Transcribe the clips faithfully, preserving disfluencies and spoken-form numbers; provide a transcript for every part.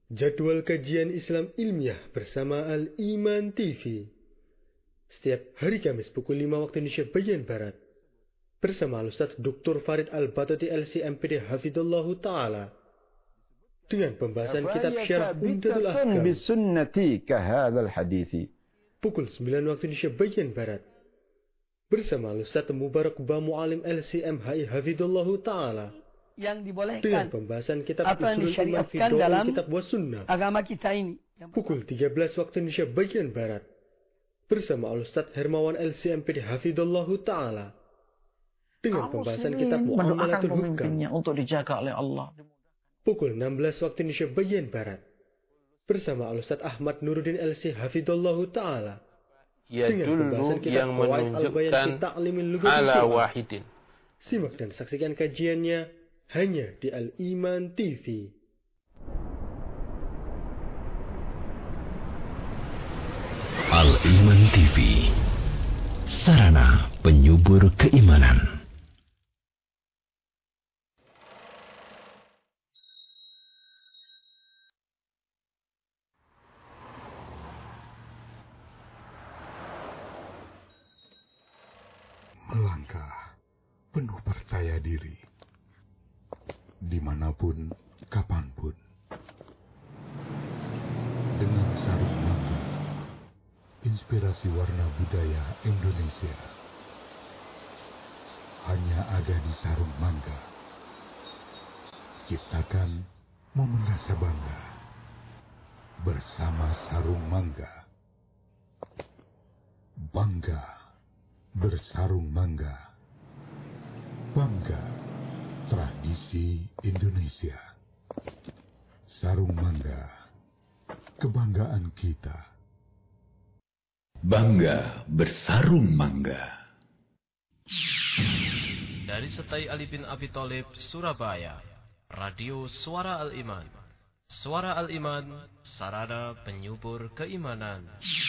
Jadwal kajian Islam ilmiah bersama Al-Iman T V. Setiap hari Kamis pukul lima waktu Indonesia bagian Barat. Bersama Al-Ustaz Doktor Farid Al-Batati L C M P D Hafidhullahu Ta'ala. Dengan pembahasan kitab Syarah Umdatul Ahkam. Pukul sembilan waktu Indonesia bagian Barat. Bersama Al-Ustaz Mubarak Ba Mu'alim L C M H I Hafidhullahu Ta'ala. Yang dibolehkan dengan pembahasan kitab apa yang Usulul Iman fi disyariatkan dalam kitab wa sunnah agama kita ini. Pukul tiga belas waktu Indonesia bagian Barat. Bersama Al-Ustaz Hermawan L C M P D Hafidhullahu Ta'ala. Dengan pembahasan kitab Muamalatul Hukam untuk dijaga oleh Allah. Pukul enam belas waktu Indonesia bagian Barat. Bersama Al-Ustaz Ahmad Nuruddin L C Hafidhullahu Ta'ala. Dengan pembahasan kitab yang Qawaid Al-Bayan fi Ta'limil Lughatil ala Fiqh. wahidin. Simak dan saksikan kajiannya hanya di Al-Iman T V. Al-Iman T V, sarana penyubur keimanan. Melangkah penuh percaya diri, dimanapun, kapanpun, dengan sarung mangga, inspirasi warna budaya Indonesia hanya ada di sarung mangga. Ciptakan momen rasa bangga bersama sarung mangga. Bangga bersarung mangga. Bangga tradisi Indonesia. Sarung mangga, kebanggaan kita. Bangga bersarung mangga. Dari Setai Ali bin Abi Thalib, Surabaya, Radio Suara Al-Iman. Suara Al-Iman, sarana penyubur keimanan.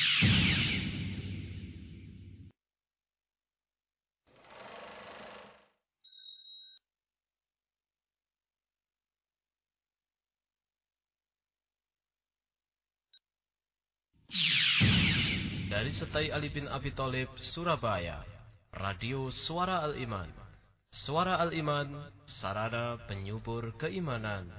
Dari Setai Ali bin Abi Thalib, Surabaya, Radio Suara Al-Iman. Suara Al-Iman, sarana penyubur keimanan.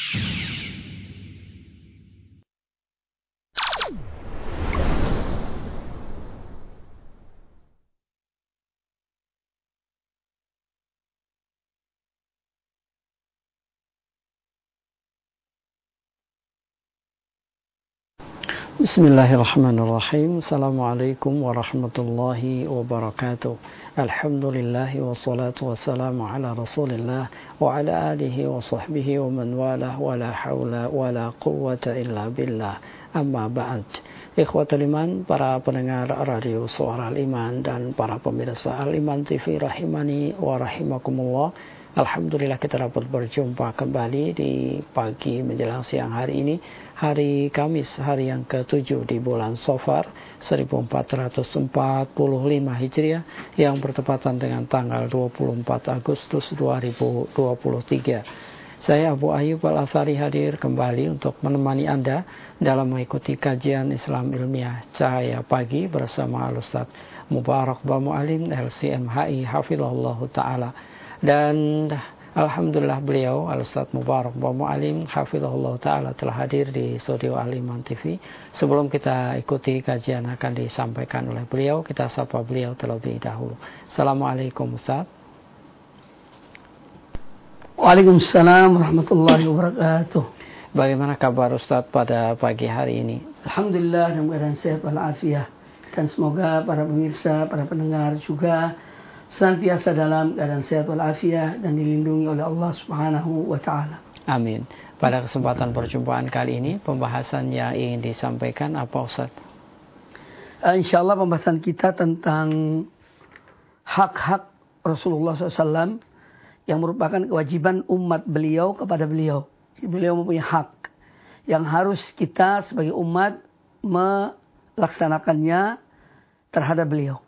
Bismillahirrahmanirrahim. Assalamualaikum warahmatullahi wabarakatuh. Alhamdulillahi wassalatu wassalamu ala rasulillah wa ala alihi wa sahbihi wa man walah wa la hawla wa la quwwata illa billah. Amma ba'd. Ikhwatul iman, para pendengar Radio Suara Al-Iman dan para pemirsa Al-Iman T V rahimani wa rahimakumullah. Alhamdulillah kita dapat berjumpa kembali di pagi menjelang siang hari ini, hari Kamis, hari yang ketujuh di bulan Safar seribu empat ratus empat puluh lima Hijriah yang bertepatan dengan tanggal dua puluh empat Agustus dua ribu dua puluh tiga. Saya Abu Ayyub Al-Athari hadir kembali untuk menemani Anda dalam mengikuti kajian Islam ilmiah Cahaya Pagi bersama Al-Ustaz Mubarak Ba Mu'alim L C M H I Hafidhullahu Ta'ala. Dan alhamdulillah beliau Al-Ustaz Mubarak Ba Mu'alim Hafidhullah Ta'ala telah hadir di studio Al-Iman T V. Sebelum kita ikuti kajian akan disampaikan oleh beliau, kita sapa beliau terlebih dahulu. Assalamualaikum Ustaz. Waalaikumsalam warahmatullahi wabarakatuh. Bagaimana kabar Ustaz pada pagi hari ini? Alhamdulillah dalam keadaan sehat walafiat. Dan semoga para pemirsa, para pendengar juga senantiasa dalam keadaan sehat walafiat dan dilindungi oleh Allah Subhanahu wa taala. Amin. Pada kesempatan perjumpaan kali ini, pembahasan yang ingin disampaikan apa Ustaz? Uh, InsyaAllah pembahasan kita tentang hak-hak Rasulullah shallallahu alaihi wasallam yang merupakan kewajiban umat beliau kepada beliau. Jadi beliau mempunyai hak yang harus kita sebagai umat melaksanakannya terhadap beliau.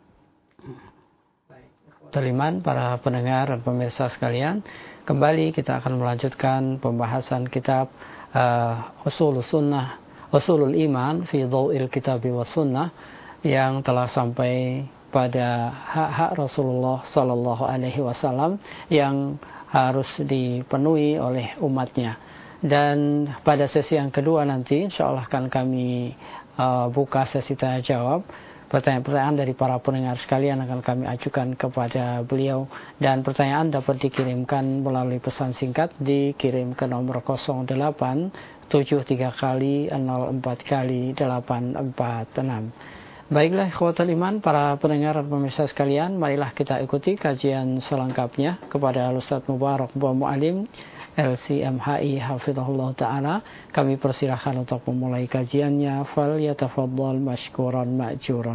Teliman, para pendengar dan pemirsa sekalian, kembali kita akan melanjutkan pembahasan kitab uh, usul sunnah, usulul iman fi dhawil kitab wa sunnah yang telah sampai pada hak-hak Rasulullah Sallallahu Alaihi Wasallam yang harus dipenuhi oleh umatnya. Dan pada sesi yang kedua nanti insya Allah akan kami uh, buka sesi tanya jawab. Pertanyaan-pertanyaan dari para pendengar sekalian akan kami ajukan kepada beliau, dan pertanyaan dapat dikirimkan melalui pesan singkat, dikirim ke nomor nol delapan tujuh tiga kali nol empat kali delapan empat enam. Baiklah ikhwatul iman, para pendengar dan pemirsa sekalian, marilah kita ikuti kajian selengkapnya kepada Ustaz Mubarak Buah Mu'alim L C M H I hafizahullah ta'ala. Kami persilahkan untuk memulai kajiannya. Fal yatafaddal mashkuran ma'juran.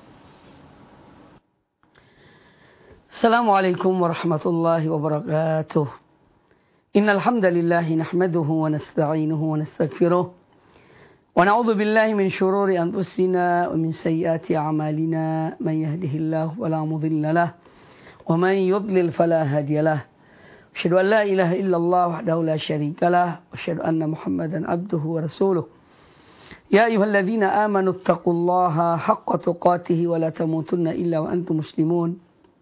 Assalamualaikum warahmatullahi wabarakatuh. Innal hamdalillah nahmaduhu wa nasta'inuhu wa nastaghfiruh wa na'udzu billahi min shururi anfusina wa min sayyiati a'malina. Man yahdihillahu fala mudilla lahu wa man yudlil fala hadiya lahu. Asyhadu an la ilaha illallah wahdahu la syarika lah wa asyhadu anna Muhammadan abduhu wa rasuluh. Ya ayyuhalladzina amanu taqullaha haqqa tuqatih wa la tamutunna illa wa antum muslimun.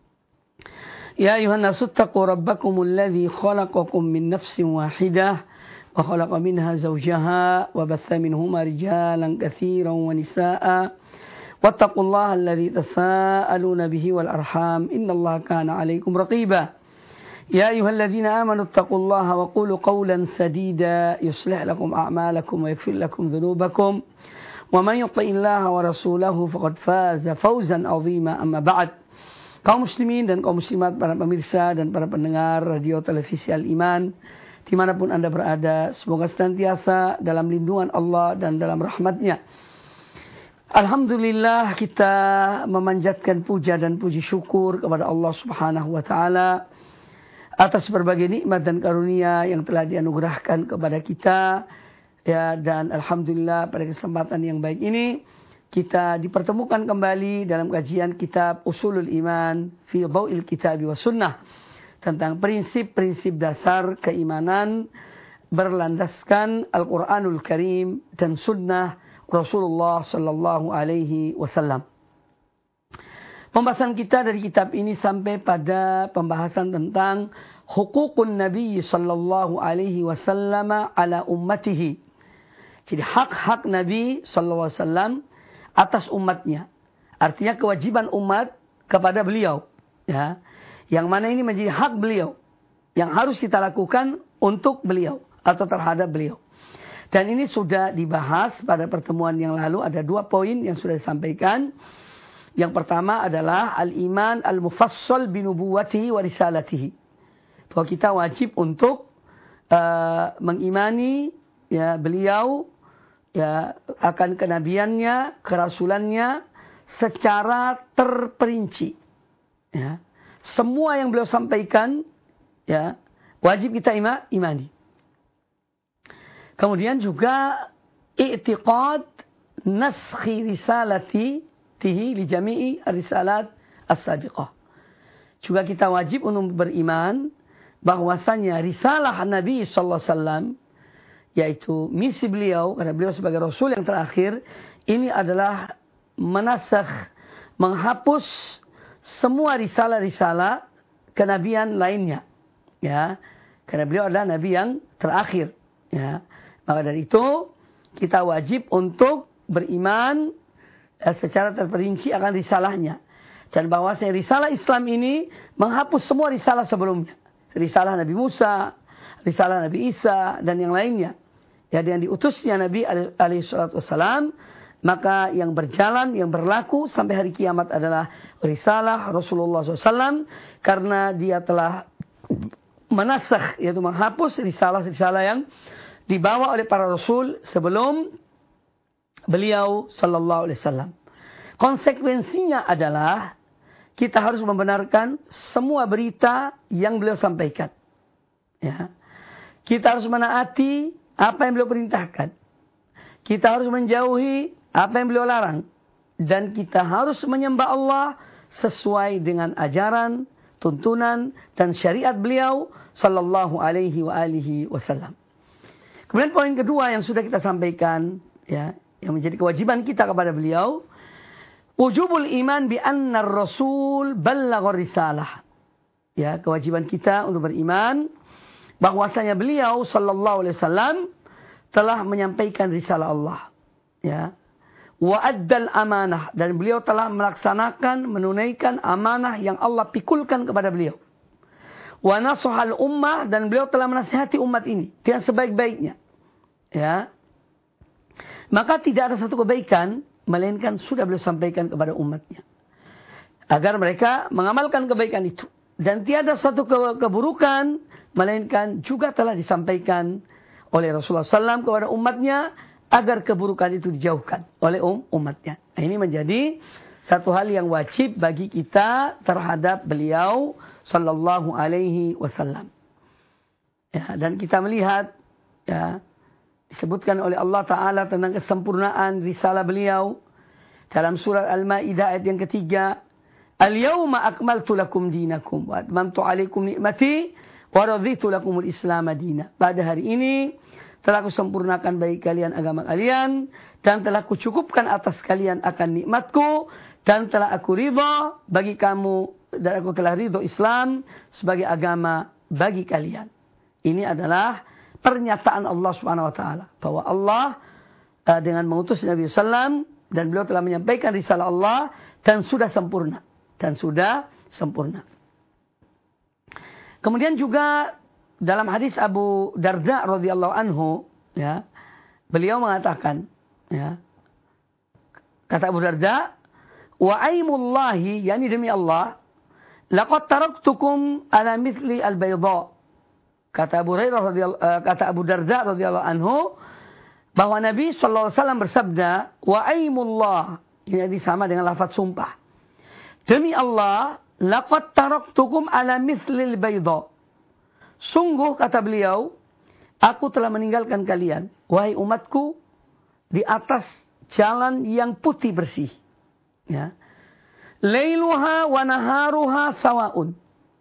Ya ayyuhan nasu taqu rabbakumul ladzi khalaqakum min nafsin wahidah wa khalaqa minha zawjaha wa batha minhuma rijalan katsiran wa nisaa'a. Wattaqullaha alladzi tasaaluna bihi wal arham innallaha kana 'alaikum raqiba. يا أيها الذين آمنوا اتقوا الله وقولوا قولا سديدا يصلح لكم أعمالكم ويغفر لكم ذنوبكم ومن يطع الله ورسوله فقد فاز فوزا عظيما. أما بعد. Kaum muslimin dan kaum muslimat, para pemirsa dan para pendengar radio televisi Al-Iman dimanapun Anda berada, semoga senantiasa dalam lindungan Allah dan dalam rahmatnya. Alhamdulillah, kita memanjatkan puja dan puji syukur kepada Allah Subhanahu wa taala atas berbagai nikmat dan karunia yang telah dianugerahkan kepada kita, ya, dan alhamdulillah pada kesempatan yang baik ini kita dipertemukan kembali dalam kajian kitab Usulul Iman fi Dhawil Kitab wa Sunnah, tentang prinsip-prinsip dasar keimanan berlandaskan Al-Qur'anul Karim dan sunnah Rasulullah sallallahu alaihi wasallam. Pembahasan kita dari kitab ini sampai pada pembahasan tentang hukukun Nabi sallallahu alaihi wasallam ala ummatihi. Jadi hak-hak Nabi sallallahu alaihi wasallam atas umatnya. Artinya kewajiban umat kepada beliau, ya. Yang mana ini menjadi hak beliau yang harus kita lakukan untuk beliau atau terhadap beliau. Dan ini sudah dibahas pada pertemuan yang lalu, ada dua poin yang sudah disampaikan. Yang pertama adalah al-iman al-mufassal binubuwatihi wa risalatihi. Bahwa kita wajib untuk uh, mengimani, ya, beliau, ya, akan kenabiannya, kerasulannya secara terperinci. Ya. Semua yang beliau sampaikan, ya, wajib kita ima, imani. Kemudian juga i'tiqad naskhi risalati tihi li jami'i risalat as-sabiqah. Juga kita wajib untuk beriman bahwasanya risalah Nabi sallallahu alaihi wasallam, yaitu misi beliau karena beliau sebagai rasul yang terakhir, ini adalah menasakh, menghapus semua risalah-risalah kenabian lainnya, ya, karena beliau adalah nabi yang terakhir, ya. Maka dari itu kita wajib untuk beriman secara terperinci akan risalahnya. Dan bahwasanya risalah Islam ini menghapus semua risalah sebelumnya. Risalah Nabi Musa, risalah Nabi Isa, dan yang lainnya. Ya, yang diutusnya Nabi alaihi salatu wassalam, maka yang berjalan, yang berlaku sampai hari kiamat adalah risalah Rasulullah shallallahu alaihi wasallam. Karena dia telah menasakh, yaitu menghapus risalah-risalah yang dibawa oleh para Rasul sebelum beliau sallallahu alaihi wasallam. Konsekuensinya adalah kita harus membenarkan semua berita yang beliau sampaikan. Ya. Kita harus menaati apa yang beliau perintahkan. Kita harus menjauhi apa yang beliau larang. Dan kita harus menyembah Allah sesuai dengan ajaran, tuntunan, dan syariat beliau sallallahu alaihi wa alihi wasallam. Kemudian poin kedua yang sudah kita sampaikan, ya, yang menjadi kewajiban kita kepada beliau, wujubul iman bi anna ar-rasul ballaghar risalah. Ya, kewajiban kita untuk beriman bahwasanya beliau sallallahu alaihi wasallam telah menyampaikan risalah Allah. Ya. Wa addal amanah, dan beliau telah melaksanakan, menunaikan amanah yang Allah pikulkan kepada beliau. Wa nasahal ummah, dan beliau telah menasihati umat ini dengan sebaik-baiknya. Ya. Maka tidak ada satu kebaikan melainkan sudah beliau sampaikan kepada umatnya agar mereka mengamalkan kebaikan itu. Dan tiada satu ke- keburukan melainkan juga telah disampaikan oleh Rasulullah sallallahu alaihi wasallam kepada umatnya agar keburukan itu dijauhkan oleh um, umatnya. Nah, ini menjadi satu hal yang wajib bagi kita terhadap beliau sallallahu alaihi wasallam. Ya, dan kita melihat, ya, disebutkan oleh Allah Ta'ala tentang kesempurnaan risalah beliau dalam surat Al-Ma'idah ayat yang ketiga. Al-yawma akmaltu lakum dinakum wa atmamtu alaikum ni'mati wa raditu lakumul islam madina. Pada hari ini telah kusempurnakan bagi kalian agama kalian dan telah kucukupkan atas kalian akan nikmatku dan telah aku ridha bagi kamu dan aku telah ridha Islam sebagai agama bagi kalian. Ini adalah pernyataan Allah Subhanahu wa taala bahwa Allah uh, dengan mengutus Nabi sallallahu alaihi wasallam dan beliau telah menyampaikan risalah Allah dan sudah sempurna dan sudah sempurna. Kemudian juga dalam hadis Abu Darda radhiyallahu anhu, ya, beliau mengatakan, ya, kata Abu Darda, wa aimullahi, yani demi Allah, laqad taraktukum ala mithli al-bayda. Kata Abu Hurairah radhiyallahu uh, kata Abu Darda radhiyallahu anhu bahwa Nabi sallallahu alaihi wasallam bersabda, wa aimullah, ini sama dengan lafaz sumpah. Demi Allah, laqad taraktukum ala mithli al-bayda. Sungguh, kata beliau, aku telah meninggalkan kalian, wahai umatku, di atas jalan yang putih bersih. Ya. Lailuha wa naharuha sawaun.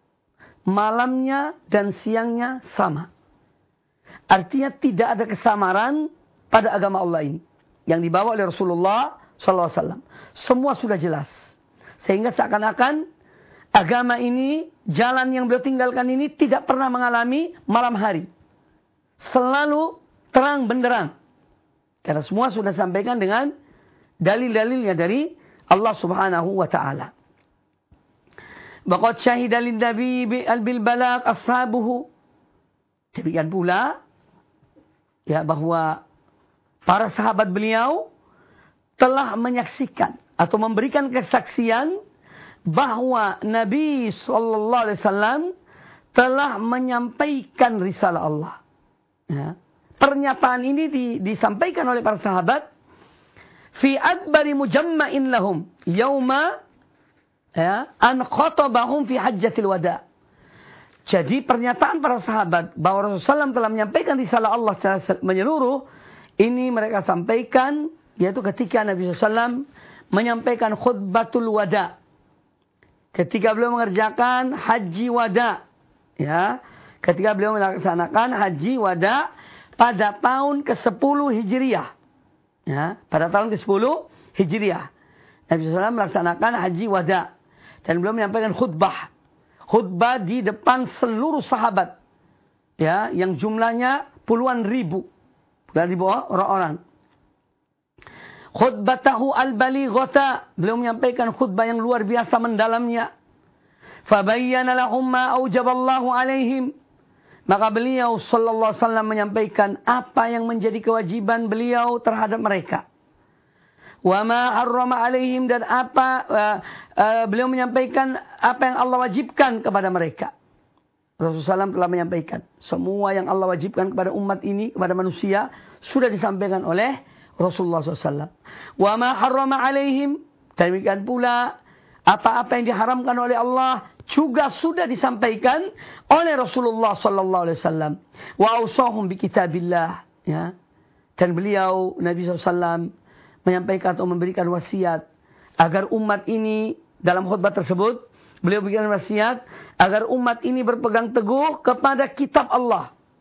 Malamnya dan siangnya sama. Artinya tidak ada kesamaran pada agama Allah ini yang dibawa oleh Rasulullah sallallahu alaihi wasallam. Semua sudah jelas. Sehingga seakan-akan agama ini, jalan yang beliau tinggalkan ini tidak pernah mengalami malam hari. Selalu terang benderang. Karena semua sudah disampaikan dengan dalil-dalilnya dari Allah Subhanahu wa taala. Baqad syahida lin nabi bil balagh ashabuhu. Demikian pula, ya, bahwa para sahabat beliau telah menyaksikan atau memberikan kesaksian bahwa Nabi sallallahu alaihi wasallam telah menyampaikan risalah Allah. Ya. Pernyataan ini di, disampaikan oleh para sahabat fi adbari mujamma'in lahum yauma, ya, an khatabahum fi hajjatil wada. Jadi pernyataan para sahabat bahwa Rasulullah sallallahu alaihi wasallam telah menyampaikan risalah Allah secara menyeluruh, ini mereka sampaikan yaitu ketika Nabi sallallahu alaihi wasallam menyampaikan khutbatul wada. Ketika beliau mengerjakan haji wada, ya, ketika beliau melaksanakan haji wada pada tahun kesepuluh Hijriah, ya, pada tahun kesepuluh Hijriah, Nabi sallallahu alaihi wasallam melaksanakan haji wada dan beliau menyampaikan khutbah, khutbah di depan seluruh sahabat, ya, yang jumlahnya puluhan ribu, puluhan ribu orang-orang. Khutbatahu al-balighata, beliau menyampaikan khutbah yang luar biasa mendalamnya. Fabayyana lahum ma aujaballahu alaihim, maka beliau sallallahu alaihi wasallam menyampaikan apa yang menjadi kewajiban beliau terhadap mereka. Wa ma harrama alaihim, dan apa uh, uh, beliau menyampaikan apa yang Allah wajibkan kepada mereka. Rasulullah sallallahu alaihi wasallam telah menyampaikan semua yang Allah wajibkan kepada umat ini, kepada manusia, sudah disampaikan oleh Rasulullah sallallahu alaihi wasallam. Wa ma harrama alaihim, demikian pula apa-apa yang diharamkan oleh Allah juga sudah disampaikan oleh Rasulullah sallallahu alaihi wasallam. Wa ausahum bi kitabillah, ya. Dan beliau Nabi sallallahu alaihi wasallam menyampaikan atau memberikan wasiat agar umat ini, dalam khutbah tersebut beliau berikan wasiat agar umat ini berpegang teguh kepada kitab Allah.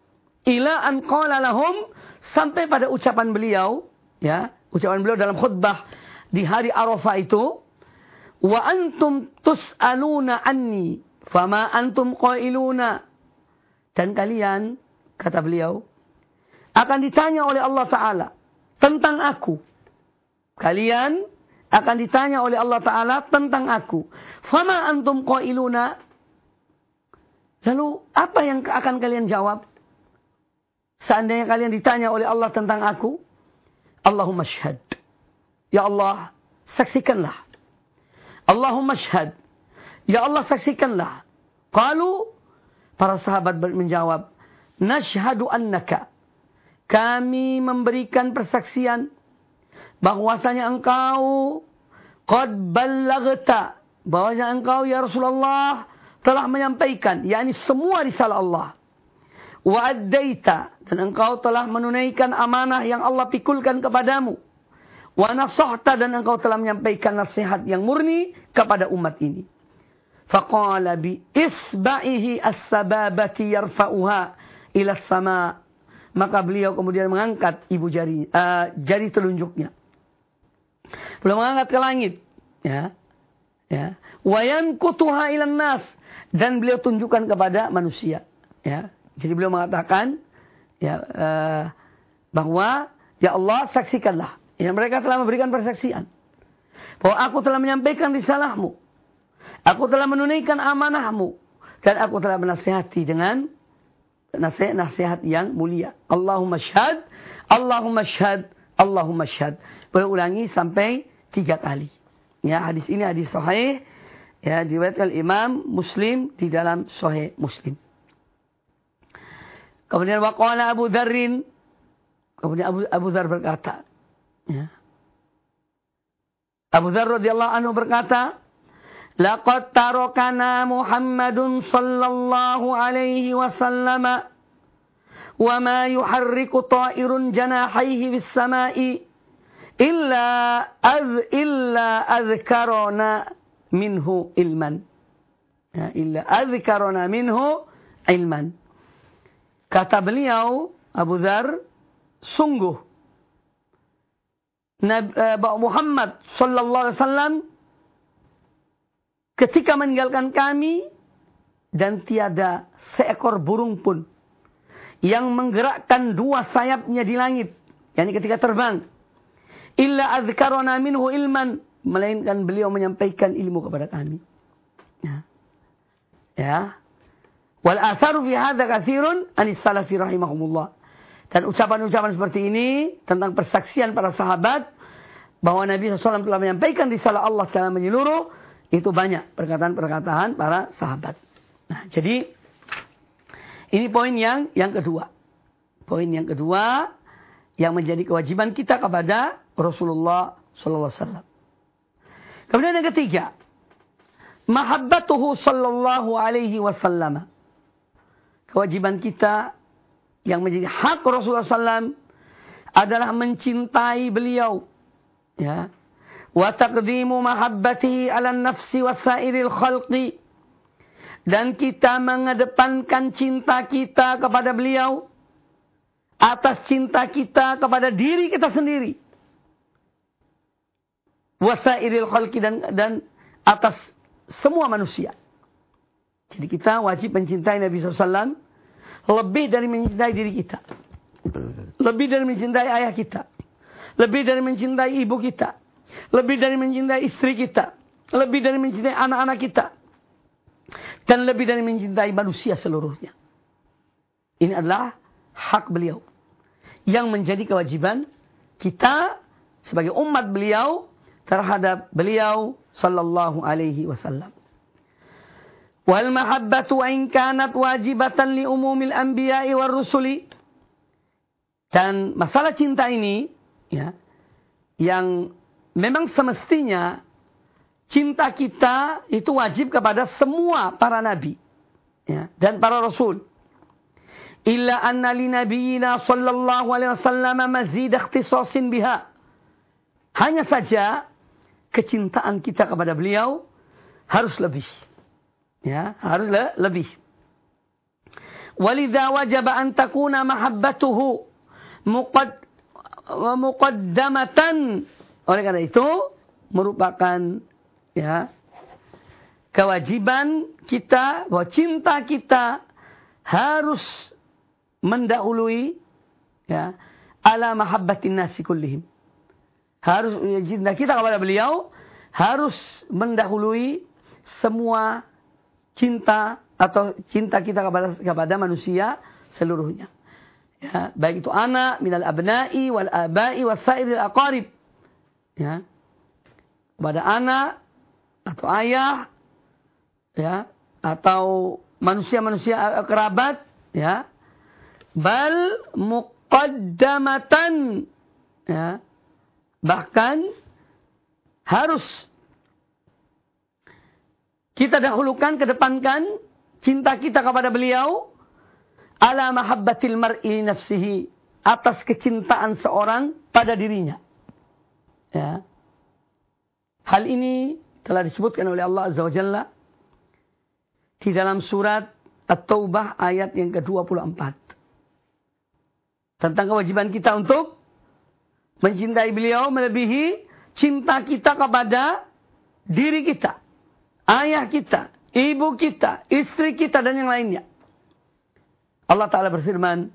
ila an qala lahum, sampai pada ucapan beliau, ya, ucapan beliau dalam khutbah di hari Arafah itu, wa antum tus'aluna anni fama antum qailuna, dan kalian, kata beliau, akan ditanya oleh Allah Ta'ala tentang aku. Kalian akan ditanya oleh Allah Ta'ala tentang aku. Fama antum qailuna, lalu apa yang akan kalian jawab seandainya kalian ditanya oleh Allah tentang aku? Allahumma syhad, ya Allah saksikanlah. Allahumma syhad, ya Allah saksikanlah. Qalu, para sahabat menjawab, nashhadu annaka, kami memberikan persaksian bahwasanya engkau qad ballaghta, bahwasanya engkau ya Rasulullah telah menyampaikan, yakni semua risalah Allah. Wa addaita, dan engkau telah menunaikan amanah yang Allah pikulkan kepadamu. Wa nasahta, dan engkau telah menyampaikan nasihat yang murni kepada umat ini. Faqala bi isba'ihi as-sababati yarfa'uha ila as-sama', maka beliau kemudian mengangkat ibu jari, uh, jari telunjuknya. Beliau mengangkat ke langit, ya, ya. Wa yankutuha ilan nas, dan beliau tunjukkan kepada manusia, ya. Jadi beliau mengatakan, ya, uh, bahwa ya Allah saksikanlah, ya, mereka telah memberikan persaksian bahwa aku telah menyampaikan risalahmu, aku telah menunaikan amanahmu, dan aku telah menasihati dengan nasihat-nasihat yang mulia. Allahumma syhad, Allahumma syhad, Allahumma syhad. Beliau ulangi sampai tiga kali. Ya, hadis ini hadis sahih, ya, diriwayatkan Imam Muslim di dalam Sahih Muslim. Kemudian waqala Abu Dzarrin, kemudian Abu Abu Dzar berkata, ya. Abu Dzar radhiyallahu anhu berkata, laqad tarakana Muhammadun sallallahu alaihi wasallam wa ma yuharriku ta'irun janahaihi bis sama'i illa az illa azkarana minhu ilman. Ya, illa azkarana minhu ilman. Kata beliau Abu Dzar, sungguh Nabi Muhammad sallallahu alaihi wasallam ketika meninggalkan kami, dan tiada seekor burung pun yang menggerakkan dua sayapnya di langit, yakni ketika terbang, illa azkarana minhu ilman, melainkan beliau menyampaikan ilmu kepada kami. Ya. Ya. Wal atharu fi hadza katsirun anis salafi rahimahumullah. Dan ucapan-ucapan seperti ini tentang persaksian para sahabat bahwa Nabi shallallahu alaihi wasallam telah menyampaikan risalah Allah secara menyeluruh, itu banyak perkataan-perkataan para sahabat. Nah, jadi ini poin yang yang kedua. Poin yang kedua yang menjadi kewajiban kita kepada Rasulullah sallallahu alaihi wasallam. Kemudian yang ketiga, mahabbatuhu sallallahu alaihi wasallam. Kewajiban kita yang menjadi hak Rasulullah sallallahu alaihi wasallam adalah mencintai beliau, ya. Wa taqdimu mahabbatihi 'ala an-nafsi wa sa'iril khalqi, dan kita mengedepankan cinta kita kepada beliau atas cinta kita kepada diri kita sendiri. Wa sa'iril khalqi, dan dan atas semua manusia. Jadi kita wajib mencintai Nabi sallallahu alaihi wasallam lebih dari mencintai diri kita, lebih dari mencintai ayah kita, lebih dari mencintai ibu kita, lebih dari mencintai istri kita, lebih dari mencintai anak-anak kita, dan lebih dari mencintai manusia seluruhnya. Ini adalah hak beliau yang menjadi kewajiban kita sebagai umat beliau terhadap beliau sallallahu alaihi wasallam. Wal mahabbatu in kanat wajibatan li umumil anbiya'i war rusuli. Dan masalah cinta ini, ya, yang memang semestinya cinta kita itu wajib kepada semua para nabi, ya, dan para rasul. Illa anna li nabiyina sallallahu alaihi wasallam mazid ikhtisasin biha. Hanya saja kecintaan kita kepada beliau harus lebih. Ya, harus le- lebih. walidha wajaba an takuna mahabbatuhu muqad muqaddamatan. Oleh karena itu merupakan ya kewajiban kita bahwa cinta kita harus mendahului ya ala mahabbatin nasi kullihim. Harus cinta kita kepada beliau harus mendahului semua cinta atau cinta kita kepada kepada manusia seluruhnya. Ya, baik itu anak minal abna'i wal aba'i wasairil aqarib. Ya. Kepada anak atau ayah ya atau manusia-manusia kerabat ya. Bal muqaddamatan ya. Bahkan harus kita dahulukan, kedepankan cinta kita kepada beliau ala mahabbatil mar'i nafsihi, atas kecintaan seorang pada dirinya. Ya. Hal ini telah disebutkan oleh Allah Azza wa Jalla di dalam surat At-Taubah ayat yang ke dua puluh empat. Tentang kewajiban kita untuk mencintai beliau melebihi cinta kita kepada diri kita, ayah kita, ibu kita, istri kita, dan yang lainnya. Allah Ta'ala berfirman,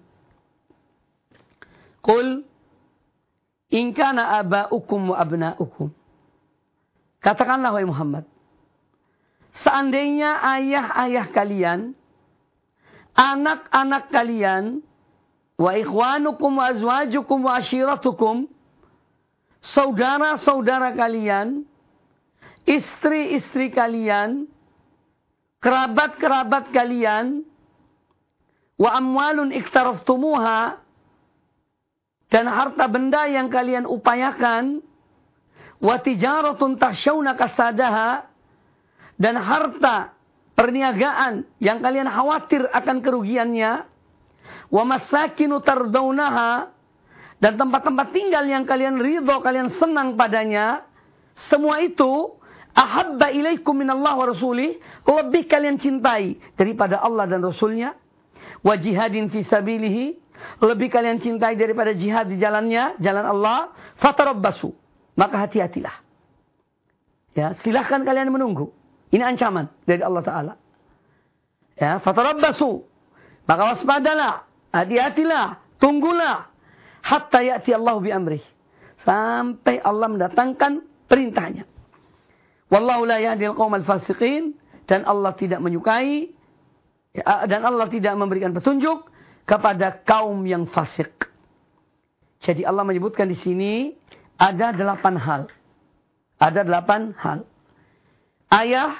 Qul in kana aba'ukum wa abna'ukum. Katakanlah wahai Muhammad, seandainya ayah-ayah kalian, anak-anak kalian, wa ikhwanukum wa azwajukum wa ashiratukum, saudara-saudara kalian, istri-istri kalian, kerabat-kerabat kalian, wa amwalun iktaraftumuha, dan harta benda yang kalian upayakan, wa tijaratun takhshawna kasadaha, dan harta perniagaan yang kalian khawatir akan kerugiannya, wa masakinu tardawnaha, dan tempat-tempat tinggal yang kalian ridho, kalian senang padanya, semua itu ahabba ilaikum minallah wa rasulih, lebih kalian cintai daripada Allah dan Rasulnya. Wa jihadin fi sabilihi, lebih kalian cintai daripada jihad di jalannya, jalan Allah. Fatarabbasu, maka hati-hatilah. Ya, silahkan kalian menunggu. Ini ancaman dari Allah Ta'ala. Ya, fatarabbasu, maka waspadalah, hati-hatilah, tunggulah. Hatta ya'ti Allah bi amrih, sampai Allah mendatangkan perintahnya. Wallahu la yahdil qaumal fasiqin, dan Allah tidak menyukai dan Allah tidak memberikan petunjuk kepada kaum yang fasik. Jadi Allah menyebutkan di sini ada delapan hal. Ada delapan hal. Ayah,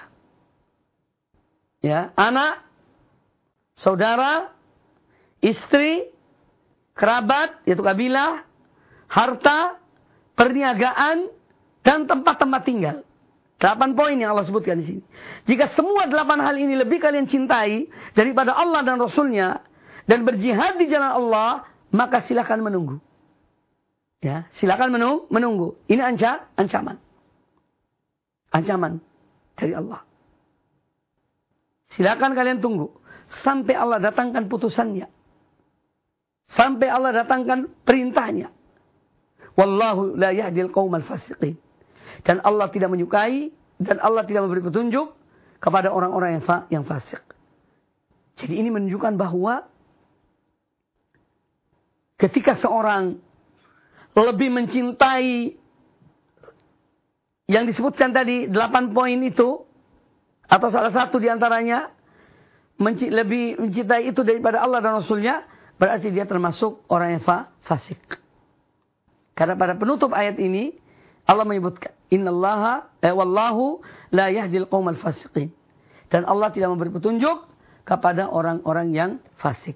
ya, anak, saudara, istri, kerabat, yaitu kabilah, harta, perniagaan, dan tempat-tempat tinggal. Delapan poin yang Allah sebutkan di sini. Jika semua delapan hal ini lebih kalian cintai daripada Allah dan Rasulnya, dan berjihad di jalan Allah, maka silakan menunggu. Ya, silakan menunggu. menunggu. Ini anca, ancaman. Ancaman dari Allah. Silakan kalian tunggu sampai Allah datangkan putusannya. Sampai Allah datangkan perintahnya. Wallahu la yahdil qaumal fasiqin. Dan Allah tidak menyukai dan Allah tidak memberi petunjuk kepada orang-orang yang, fa, yang fasik. Jadi ini menunjukkan bahwa ketika seorang lebih mencintai yang disebutkan tadi delapan poin itu, atau salah satu diantaranya lebih mencintai itu daripada Allah dan Rasulnya, berarti dia termasuk orang yang fa, fasik. Karena pada penutup ayat ini Allah menyebutkan innallaha eh, wallahu la yahdil qaumal fasiqin, dan Allah tidak memberi petunjuk kepada orang-orang yang fasik.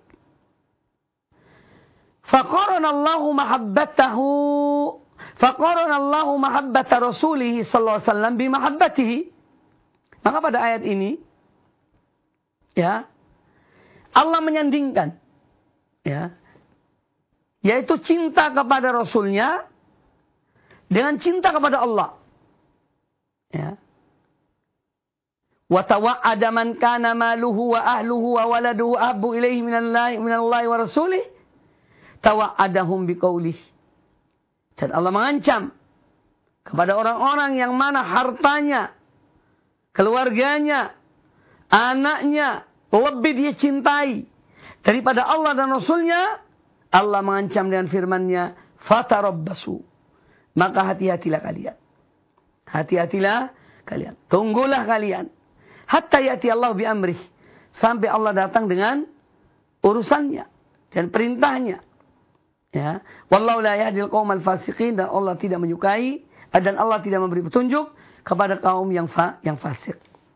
Faqaranallahu mahabbatahu faqaranallahu mahabbata rasulih sallallahu alaihi wasallam bi mahabbatihi. Maka pada ayat ini ya Allah menyandingkan ya yaitu cinta kepada Rasulnya dengan cinta kepada Allah. Ya. wa tawa'ada man kana maluhu wa ahluhu wa waladuhu ahabbu ilaihi minallahi minallahi wa rasulih tawa'adahum biqaulih. Dan Allah mengancam kepada orang-orang yang mana hartanya, keluarganya, anaknya lebih dia cintai daripada Allah dan Rasulnya. Allah mengancam dengan firman-Nya, fatarabbasu. Maka hati-hatilah kalian. Hati-hatilah kalian. Tunggulah kalian. Hatta ya'ti Allah bi amrih. Sampai Allah datang dengan urusannya dan perintahnya. Ya. Wallahu la yahdil qaumal fasiqin. Dan Allah tidak menyukai dan Allah tidak memberi petunjuk kepada kaum yang fa, yang fasik.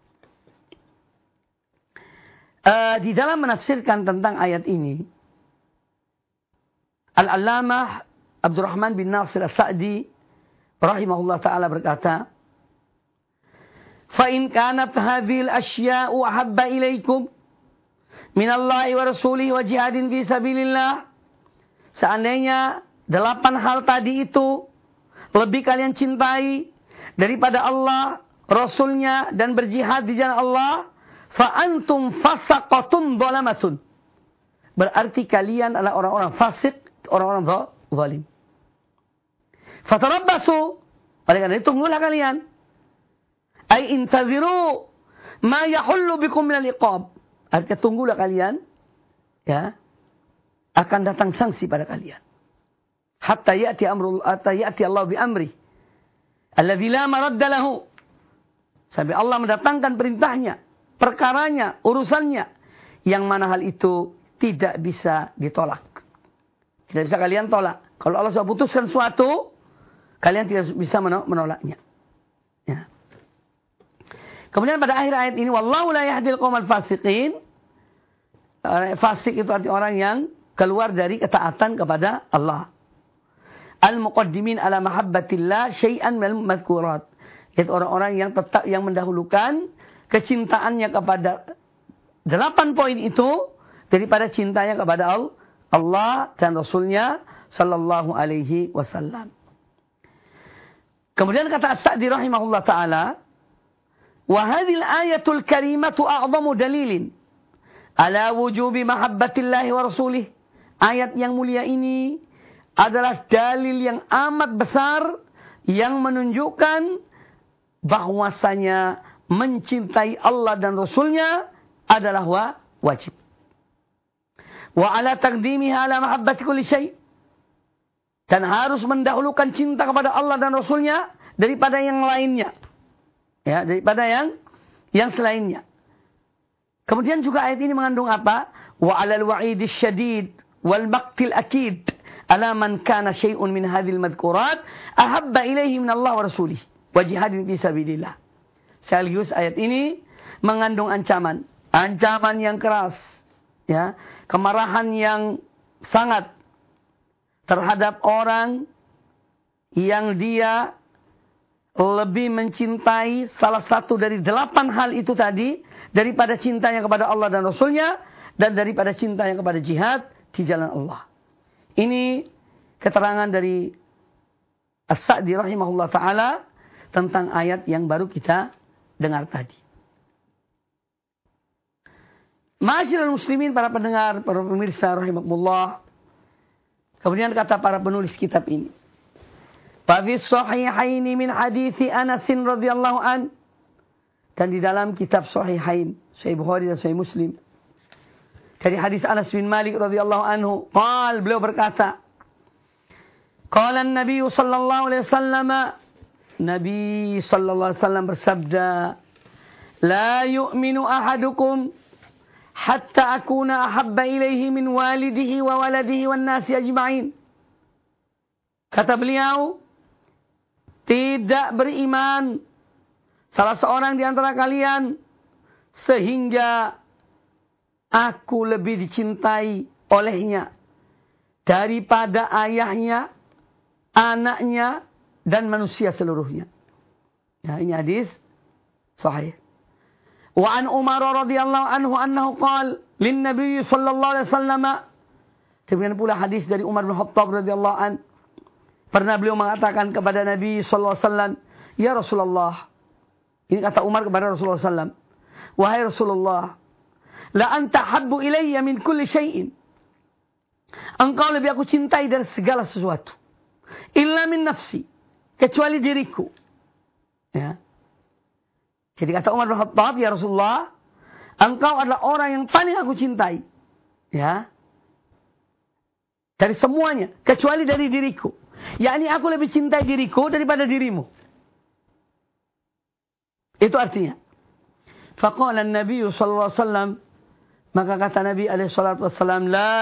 Uh, di dalam menafsirkan tentang ayat ini, Al-Allamah Abdurrahman bin Nasir As-Sa'di rahimahullah ta'ala berkata, فَإِنْ كَانَتْ هَذِهِ الْأَشْيَاءُ أَحَبَّ إِلَيْكُمْ مِنَ اللَّهِ وَرَسُولِهِ وَجِهَادٍ فِي سَبِيلِ اللَّهِ. Seandainya delapan hal tadi itu lebih kalian cintai daripada Allah, Rasulnya, dan berjihad di jalan Allah, فَأَنْتُمْ فَسَقَةٌ ظَلَمَةٌ. Berarti kalian adalah orang-orang fasik, orang-orang zalim. فَتَرَبَّسُوا. Oleh karena itu tunggulah kalian. Ay intaziru ma yahullu bikum minal iqab. Artinya tunggulah kalian, ya, akan datang sanksi pada kalian. Hatta ya'ti amrul hatta ya'ti Allah bi amri alladzi la maradda lahu. Sampai Allah mendatangkan perintahnya, perkaranya, urusannya yang mana hal itu tidak bisa ditolak. Tidak bisa kalian tolak. Kalau Allah sudah putuskan suatu, kalian tidak bisa menolaknya. Ya. Kemudian pada akhir ayat ini, wallahu la yahdil qaumal fasiqin. Fasik itu arti orang yang keluar dari ketaatan kepada Allah. Al-muqaddimin ala mahabbatillah syai'an minal madhkurat. Itu orang-orang yang tetap yang mendahulukan kecintaannya kepada delapan poin itu daripada cintanya kepada Allah dan Rasulnya sallallahu alaihi wasallam. Kemudian kata As-Sa'di rahimahullah ta'ala, وهذه الآية الكريمة أعظم دليل على وجوب محبة الله ورسوله. Ayat yang mulia ini adalah dalil yang amat besar yang menunjukkan bahwasanya mencintai Allah dan Rasulnya adalah wajib. Wa ala taqdimiha ala mahabbati kulli syai'. Dan harus mendahulukan cinta kepada Allah dan Rasulnya daripada yang lainnya. Ya, daripada yang yang selainnya. Kemudian juga ayat ini mengandung apa? Wa 'alal wa'idis syadid wal maqtil akid ala man kana syai'un min hadhil madhkurat ahabba ilaihi min Allah wa rasulih wa jihadin fi sabilillah. Sekaligus ayat ini mengandung ancaman, ancaman yang keras, ya, kemarahan yang sangat terhadap orang yang dia lebih mencintai salah satu dari delapan hal itu tadi daripada cintanya kepada Allah dan Rasulnya dan daripada cintanya kepada jihad di jalan Allah. Ini keterangan dari As-Sa'di rahimahullah ta'ala tentang ayat yang baru kita dengar tadi. Ma'asyiral muslimin, para pendengar, para pemirsa rahimakumullah. Kemudian kata para penulis kitab ini, Fafis sahihaini min hadithi Anasin radhiyallahu an. Dan di dalam kitab Sahihain, Sahih Bukhari dan Sahih Muslim, dari hadis Anas bin Malik radhiyallahu anhu, qal, beliau berkata, qala an-nabiy sallallahu alaihi wasallam, Nabi sallallahu alaihi wasallam bersabda, la yu'minu ahadukum hatta akuna ahabba ilaihi min walidihi wa waladihi wan nasi ajma'in. Kata beliau, tidak beriman salah seorang di antara kalian sehingga aku lebih dicintai olehnya daripada ayahnya, anaknya, dan manusia seluruhnya. Ya, ini hadis sahih. Wa an Umar radhiyallahu anhu annahu qala lin Nabi sallallahu alaihi wasallam. Kemudian pula hadis dari Umar bin Khattab radhiyallahu an, pernah beliau mengatakan kepada Nabi sallallahu alaihi wasallam, "Ya Rasulullah." Ini kata Umar kepada Rasulullah sallallahu alaihi wasallam, wahai Rasulullah, la anta habbu ilayya min kulli syai'in. Engkau lebih aku cintai dari segala sesuatu. Illa min nafsi, kecuali diriku. Ya. Jadi kata Umar bin Khattab, ya Rasulullah, engkau adalah orang yang paling aku cintai. Ya. Dari semuanya, kecuali dari diriku. Yakni aku lebih cintai diriku daripada dirimu. Itu artinya. Faqala Nabi sallallahu alaihi wasallam, maka kata Nabi alaihi salatu wasallam, la,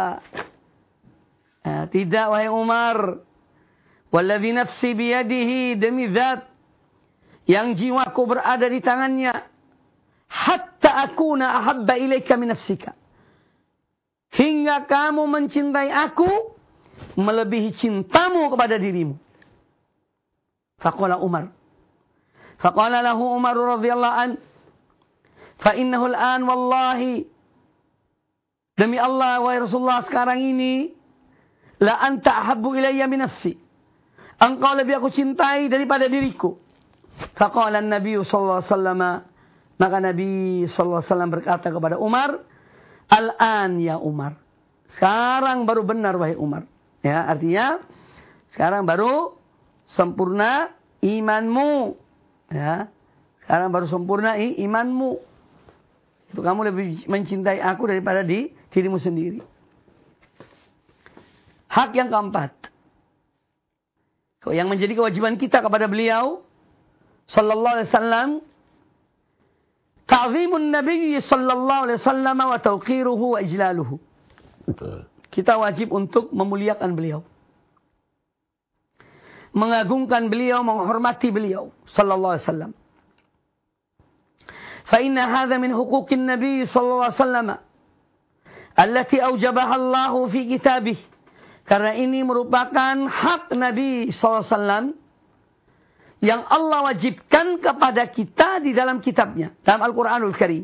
ya, tidak wahai Umar, walladzi nafsi biyadihi, demi zat yang jiwaku berada di tangannya, hatta akuna ahabba ilaika min nafsika, hingga kamu mencintai aku melebihi cintamu kepada dirimu. Faqala Umar, faqala lahu Umar radhiyallahu an, fa innahu al-an wallahi, demi Allah wahai Rasulullah, sekarang ini, la anta ahabbu ilayya min nafsi, engkau lebih aku cintai daripada diriku. Faqala Nabi sallallahu alaihi wasallam, maka Nabi sallallahu alaihi wasallam berkata kepada Umar, al-an ya Umar, sekarang baru benar wahai Umar. Ya, artinya sekarang baru sempurna imanmu. Ya, sekarang baru sempurna imanmu. Itu kamu lebih mencintai aku daripada di dirimu sendiri. Hak yang keempat, yang menjadi kewajiban kita kepada beliau sallallahu alaihi wasallam, ta'zimun Nabi sallallahu alaihi wasallam wa tawqiruhu wa ijlaluhu. Kita wajib untuk memuliakan beliau, mengagungkan beliau, menghormati beliau sallallahu alaihi wasallam. Fa inna hadha min huquqin Nabi sallallahu alaihi wasallam allati aujabaha Allah fi kitabih. Karena ini merupakan hak Nabi sallallahu alaihi wasallam yang Allah wajibkan kepada kita di dalam kitabnya, dalam Al-Quranul Karim.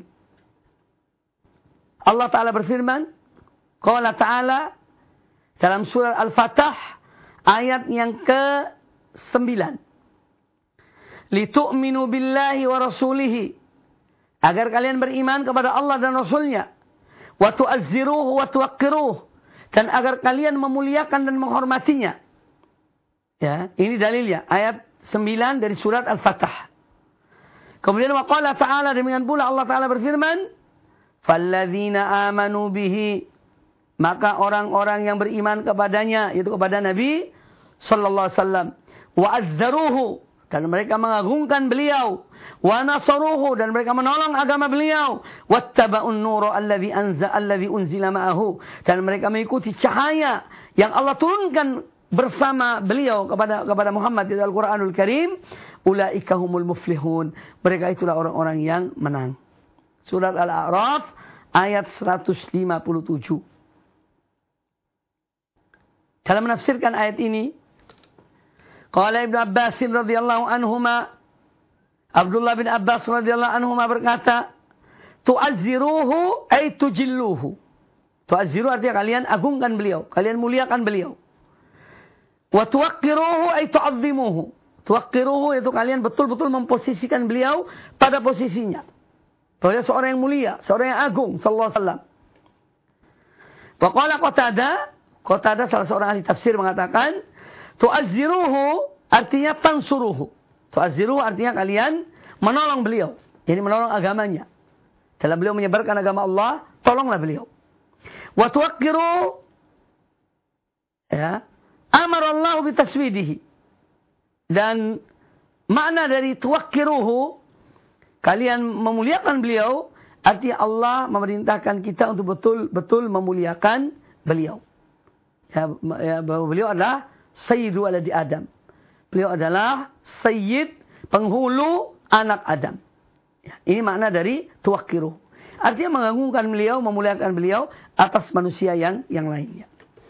Allah Ta'ala berfirman, Qala Ta'ala, dalam surah Al-Fatah, ayat yang ke sembilan. Litu'minu billahi wa rasulihi, agar kalian beriman kepada Allah dan Rasulnya. Wa tu'azziruhu wa tuwaqqiruhu, dan agar kalian memuliakan dan menghormatinya. Ya, ini dalilnya, ayat sembilan dari surat Al-Fatah. Kemudian waqala ta'ala, demikian pula Allah Ta'ala berfirman, falladzina amanu bihi, maka orang-orang yang beriman kepadanya, yaitu kepada Nabi sallallahu alaihi wasallam, wa azzaruhu, dan mereka mengagungkan beliau, wa nasaruhu, dan mereka menolong agama beliau, wattaba'un nura alladzi anza alladzi unzila ma'ahu, dan mereka mengikuti cahaya yang Allah turunkan bersama beliau kepada kepada Muhammad di Al-Quranul Karim. Ulaika humul muflihun, mereka itulah orang-orang yang menang. Surat Al-A'raf ayat seratus lima puluh tujuh. Dalam menafsirkan ayat ini, qala Ibnu Abbas radhiyallahu anhuma, Abdullah bin Abbas radhiyallahu anhuma berkata, tu'azziruhu ay tujilluhu. Tu'azziru artinya kalian agungkan beliau, kalian muliakan beliau. Wa tuwaqqiruhu ay tu'azzimuhu. Tuwaqqiruhu itu kalian betul-betul memposisikan beliau pada posisinya. Bahwa seorang yang mulia, seorang yang agung sallallahu alaihi wasallam. Wa qala Qatadah, Qatadah salah seorang ahli tafsir mengatakan, tu'azziruhu artinya tansuruhu. Tu'azziruhu artinya kalian menolong beliau, jadi menolong agamanya. Dalam beliau menyebarkan agama Allah, tolonglah beliau. Wa tuwaqqiru, ya, amarallahu bitaswidihi. Dan makna dari tuwaqqiruhu, kalian memuliakan beliau, artinya Allah memerintahkan kita untuk betul-betul memuliakan beliau. Ya, ya, bahwa beliau adalah sayyidu waladi Adam. Beliau adalah sayyid, penghulu anak Adam. Ya, ini makna dari tuwaqqiruhu. Artinya mengagungkan beliau, memuliakan beliau atas manusia yang yang lainnya.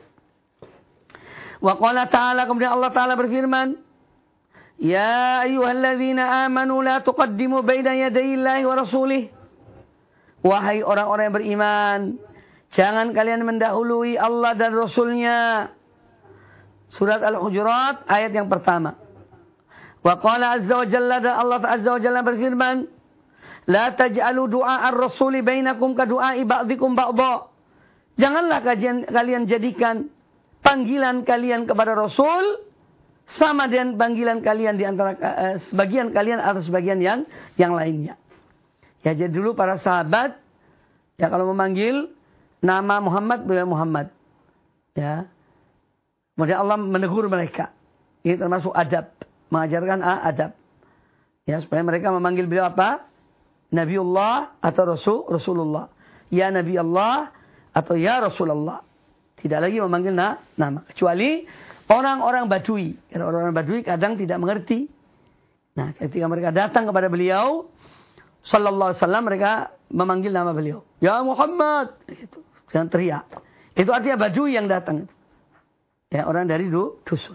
Wa qala ta'ala, kemudian Allah Ta'ala berfirman, ya ayyuhalladzina amanu la tuqaddimu baina yadayillahi wa rasulih. Wahai orang-orang yang beriman, jangan kalian mendahului Allah dan Rasulnya. Surat Al-Hujurat ayat yang pertama. Wa qala azza wa jalla, dan Allah azza wa jalla berfirman, La taj'alu du'a ar-rasuli bainakum ka du'ai ba'dikum ba'dha. Janganlah kalian, kalian jadikan panggilan kalian kepada Rasul sama dengan panggilan kalian di antara uh, sebagian kalian atas sebagian yang yang lainnya. Ya, jadi dulu para sahabat ya kalau memanggil nama Muhammad beliau Muhammad. Ya. Kemudian Allah menegur mereka. Ini termasuk adab, mengajarkan ah, adab. Ya, supaya mereka memanggil beliau apa? Nabiullah atau Rasul Rasulullah. Ya Nabi Allah atau ya Rasulullah. Tidak lagi memanggil na, nama. Kecuali orang-orang Badui. Karena orang-orang Badui kadang tidak mengerti. Nah, ketika mereka datang kepada beliau, sallallahu alaihi wasallam, mereka memanggil nama beliau. Ya Muhammad. Itu. Jangan teriak. Itu artinya Badui yang datang. Ya, orang dari dusun.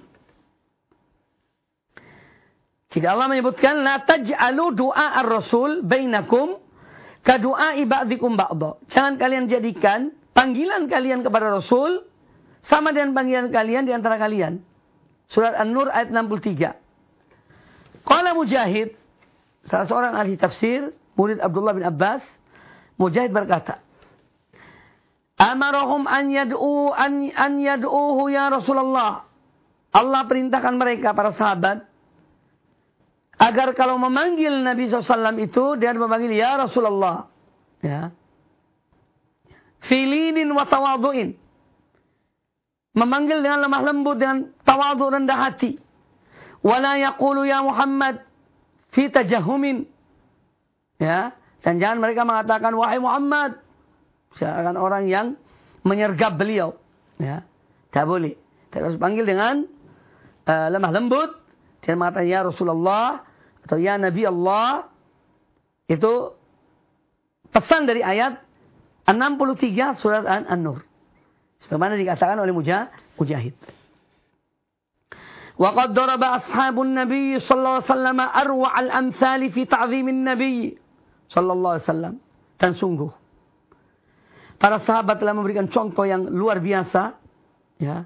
Jika Allah menyebutkan la taj'alu du'a ar-rasul bainakum ka du'ai ba'dikum ba'dha. Jangan kalian jadikan panggilan kalian kepada Rasul sama dengan panggilan kalian di antara kalian. Surat An-Nur ayat enam puluh tiga. Qala Mujahid, salah seorang ahli tafsir, murid Abdullah bin Abbas, Mujahid berkata, Amarahum an yad'u an, an yad'uhu ya Rasulullah. Allah perintahkan mereka para sahabat agar kalau memanggil Nabi shallallahu alaihi wasallam itu, dia memanggil ya Rasulullah. Ya. Filinin wa tawadu'in. Memanggil dengan lemah lembut, dengan tawadu rendah hati. Wala yaqulu ya Muhammad fi tajahumin. Ya. Dan jangan mereka mengatakan wahai Muhammad. Seakan orang yang menyergap beliau. Ya. Tak boleh. Tapi harus panggil dengan uh, lemah lembut. Dia mengatakan ya Rasulullah atau ya Nabi Allah. Itu pesan dari ayat enam puluh tiga surat An-Nur. Sebagaimana dikatakan oleh Mujahid. Wa qad daraba ashabun Nabi sallallahu alaihi wasallam arwa' al-amthali fi ta'zimin Nabi sallallahu alaihi wasallam. Dan sungguh para sahabat telah memberikan contoh yang luar biasa, ya,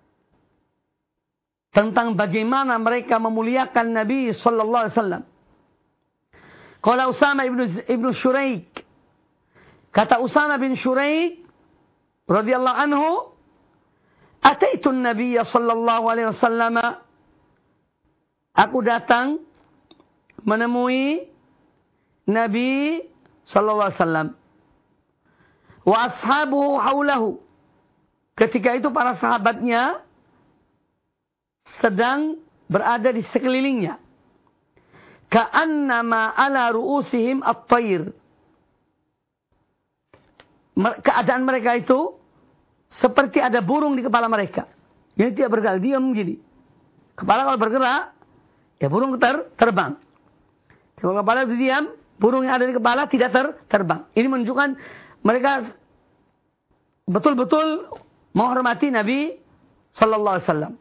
tentang bagaimana mereka memuliakan Nabi sallallahu alaihi wasallam. Qala Usama ibnu ibnu Syuraik, kata Usama bin Syuraik radhiyallahu anhu, ataitu an-nabiy sallallahu alaihi wasallam, aku datang menemui Nabi sallallahu alaihi wasallam. Wa ashabuhu haulahu. Ketika itu para sahabatnya sedang berada di sekelilingnya. Ka'annama ala ru'usihim at-tayr. Keadaan mereka itu seperti ada burung di kepala mereka. Jadi dia bergerak, diam begini. Kepala kalau bergerak, ya burung ter terbang. Kalau kepala diam, burung yang ada di kepala tidak ter terbang. Ini menunjukkan mereka betul-betul menghormati Nabi sallallahu alaihi wasallam.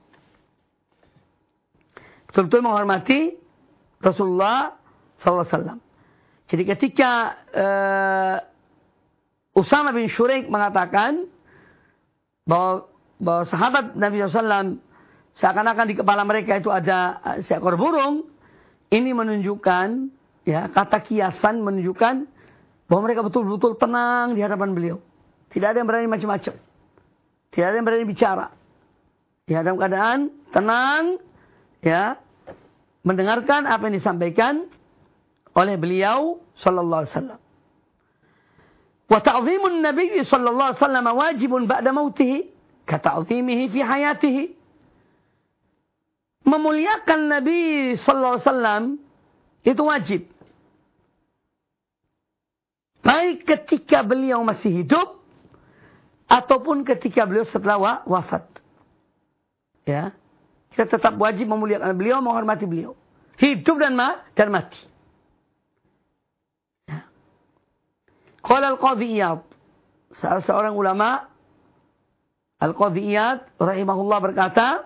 Betul-betul menghormati Rasulullah sallallahu alaihi wasallam. Jadi ketika uh, Usama bin Syuraik mengatakan bahwa, bahwa sahabat Nabi sallallahu alaihi wasallam seakan-akan di kepala mereka itu ada seekor burung, ini menunjukkan, ya, kata kiasan menunjukkan bahwa mereka betul-betul tenang di hadapan beliau. Tidak ada yang berani macam-macam. Tidak ada yang berani bicara. Ya, dalam keadaan tenang, ya, mendengarkan apa yang disampaikan oleh beliau sallallahu alaihi wasallam. Wa ta'zimun Nabi sallallahu alaihi wasallam wajibun ba'da mautihi ka ta'zimihi fi hayatihi. Memuliakan Nabi sallallahu alaihi wasallam itu wajib. Baik ketika beliau masih hidup ataupun ketika beliau setelah wafat. Ya. Kita tetap wajib memuliakan beliau, menghormati beliau. Hidup dan ma dan mati. Ya. Qala al-Qadhi Iyad, salah seorang ulama, Al-Qadhi Iyad rahimahullah berkata,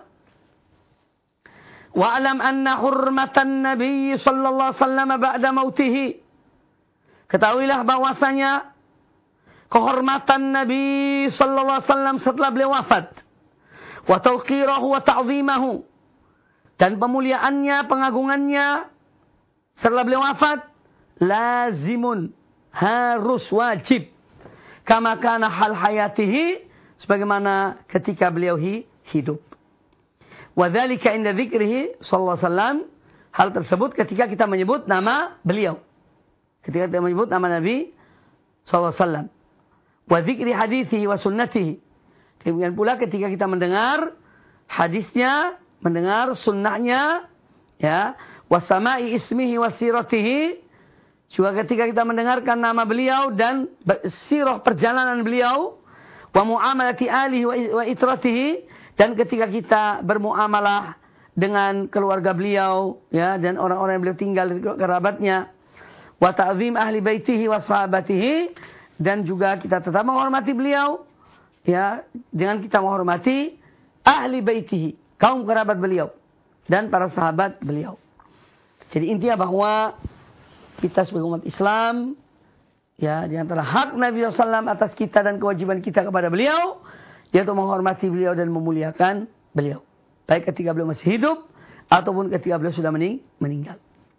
"Wa alam anna hurmatan Nabi sallallahu alaihi wasallam ba'da mautihi." Ketahuilah bahwasanya kehormatan Nabi sallallahu alaihi wasallam setelah beliau wafat, wa tawqirahu wa ta'zimahu, dan pemuliaannya, pengagungannya setelah beliau wafat, lazimun, harus, wajib. Kama kana hal hayatihi, sebagaimana ketika beliau hidup. Wa dzalika inda dzikrihi sallallahu alaihi wasallam, hal tersebut ketika kita menyebut nama beliau. Ketika kita menyebut nama Nabi sallallahu alaihi wasallam. Wa dzikri haditsihi wa sunnatihi. Kemudian pula ketika kita mendengar hadisnya, mendengar sunnahnya, ya, wa sama'i ismihi wa siratihi, juga ketika kita mendengarkan nama beliau dan sirah perjalanan beliau, wa muamalati alihi wa itratihi, dan ketika kita bermuamalah dengan keluarga beliau, ya, dan orang-orang yang beliau tinggal di kerabatnya, wa ta'zim ahli baitihi wa sahabatihi, dan juga kita tetap menghormati beliau, ya, dengan kita menghormati ahli baitihi, kaum kerabat beliau dan para sahabat beliau. Jadi intinya bahwa kita sebagai umat Islam, ya, di antara hak Nabi shallallahu alaihi wasallam atas kita dan kewajiban kita kepada beliau, yaitu menghormati beliau dan memuliakan beliau, baik ketika beliau masih hidup ataupun ketika beliau sudah mening- meninggal.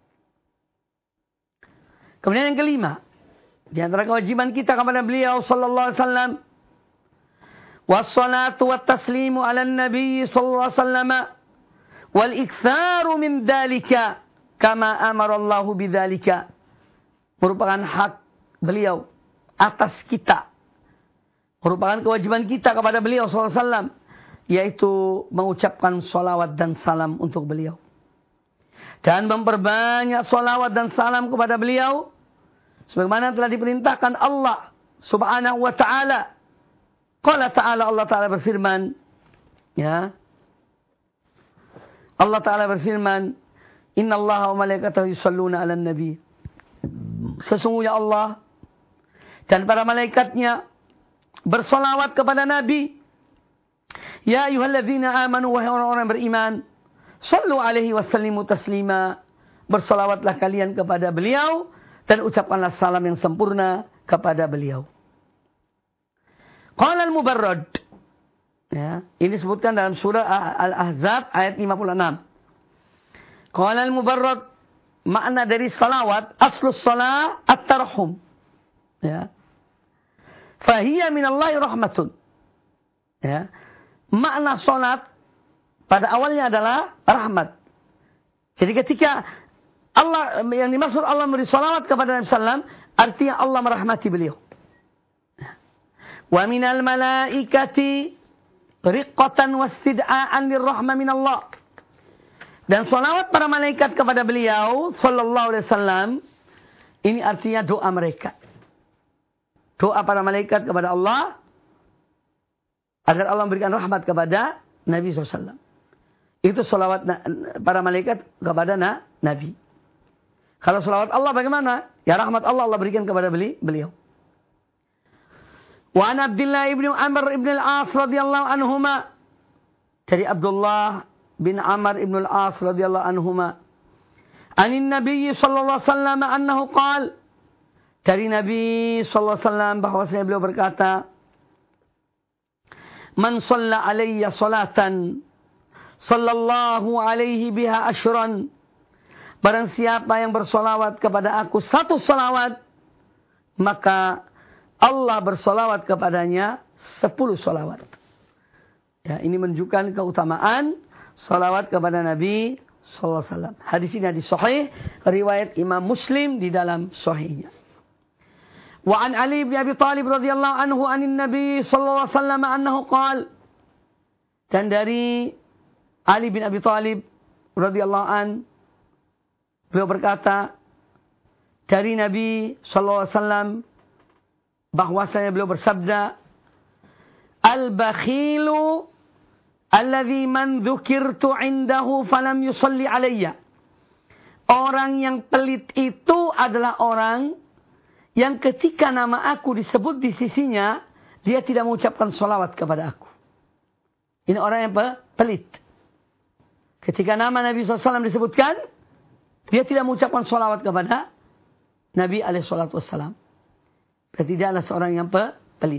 Kemudian yang kelima, di antara kewajiban kita kepada beliau sallallahu alaihi wasallam, wassalatu wattaslimu ala nabi sallallahu alaihi wasallam wal iktsaru min dzalika kama amarallahu bidzalika, merupakan hak beliau atas kita, merupakan kewajiban kita kepada beliau sallallahu alaihi wasallam, yaitu mengucapkan salawat dan salam untuk beliau dan memperbanyak salawat dan salam kepada beliau sebagaimana telah diperintahkan Allah Subhanahu wa taala. Qala ta'ala, Allah taala berfirman, ya. Allah taala berfirman, "Innallaha wa malaikatahu yusholluna 'alan nabi." Sesungguhnya Allah dan para malaikatnya bersolawat kepada Nabi. Ya ayyuhalladzina amanu, wahai orang-orang beriman, sallu alaihi wasallimu taslima, bersolawatlah kalian kepada beliau dan ucapkanlah salam yang sempurna kepada beliau. Qala al-Mubarrad, ya, ini disebutkan dalam surah Al-Ahzab ayat lima puluh enam. Qala al-Mubarrad, makna dari salawat, aslus salah at-tarhum, ya, fahiya minallahi rahmatun, ya, makna salat pada awalnya adalah rahmat. Jadi ketika Allah, yang dimaksud Allah memberi salawat kepada Nabi sallallahu alaihi wasallam, artinya Allah merahmati beliau. Wa minal malaikati riqqatan wastid'aan lirrahmah minallah. Dan salawat para malaikat kepada beliau sallallahu alaihi wasallam ini artinya doa mereka. Doa para malaikat kepada Allah agar Allah memberikan rahmat kepada Nabi sallallahu alaihi wasallam. Itu salawat para malaikat kepada Nabi. Kalau salawat Allah bagaimana? Ya rahmat Allah Allah berikan kepada beliau. Wa an Abdullah ibn Amr ibn al-As radhiyallahu anhuma, dari Abdullah bin Amr ibn al-As radhiyallahu anhuma, anin Nabi sallallahu alaihi wasallam annahu qala, dari Nabi sallallahu alaihi wasallam bahwasanya beliau berkata, man shalla alayya salatan sallallahu alaihi biha asyran, barang siapa yang bersolawat kepada aku satu solawat, maka Allah bersolawat kepadanya sepuluh solawat. Ya, ini menunjukkan keutamaan solawat kepada Nabi sallallahu alaihi wasallam. Hadis ini hadis sahih, riwayat Imam Muslim di dalam sahihnya. Wa an Ali bin Abi Thalib radhiyallahu anhu anin Nabi sallallahu alaihi wasallam annahu qala, dan dari Ali bin Abi Thalib radhiyallahu an, beliau berkata dari Nabi sallallahu alaihi wasallam bahwasanya beliau bersabda, al-bakhilu alladhi man dzukirtu indahu falam yusalli alayya. Orang yang pelit itu adalah orang yang ketika nama aku disebut di sisinya, dia tidak mengucapkan salawat kepada aku. Ini orang yang pelit. Ketika nama Nabi sallallahu alaihi wasallam disebutkan, dia tidak mengucapkan salawat kepada Nabi alaihi salatu wassalam. Berarti dia adalah seorang yang pelit.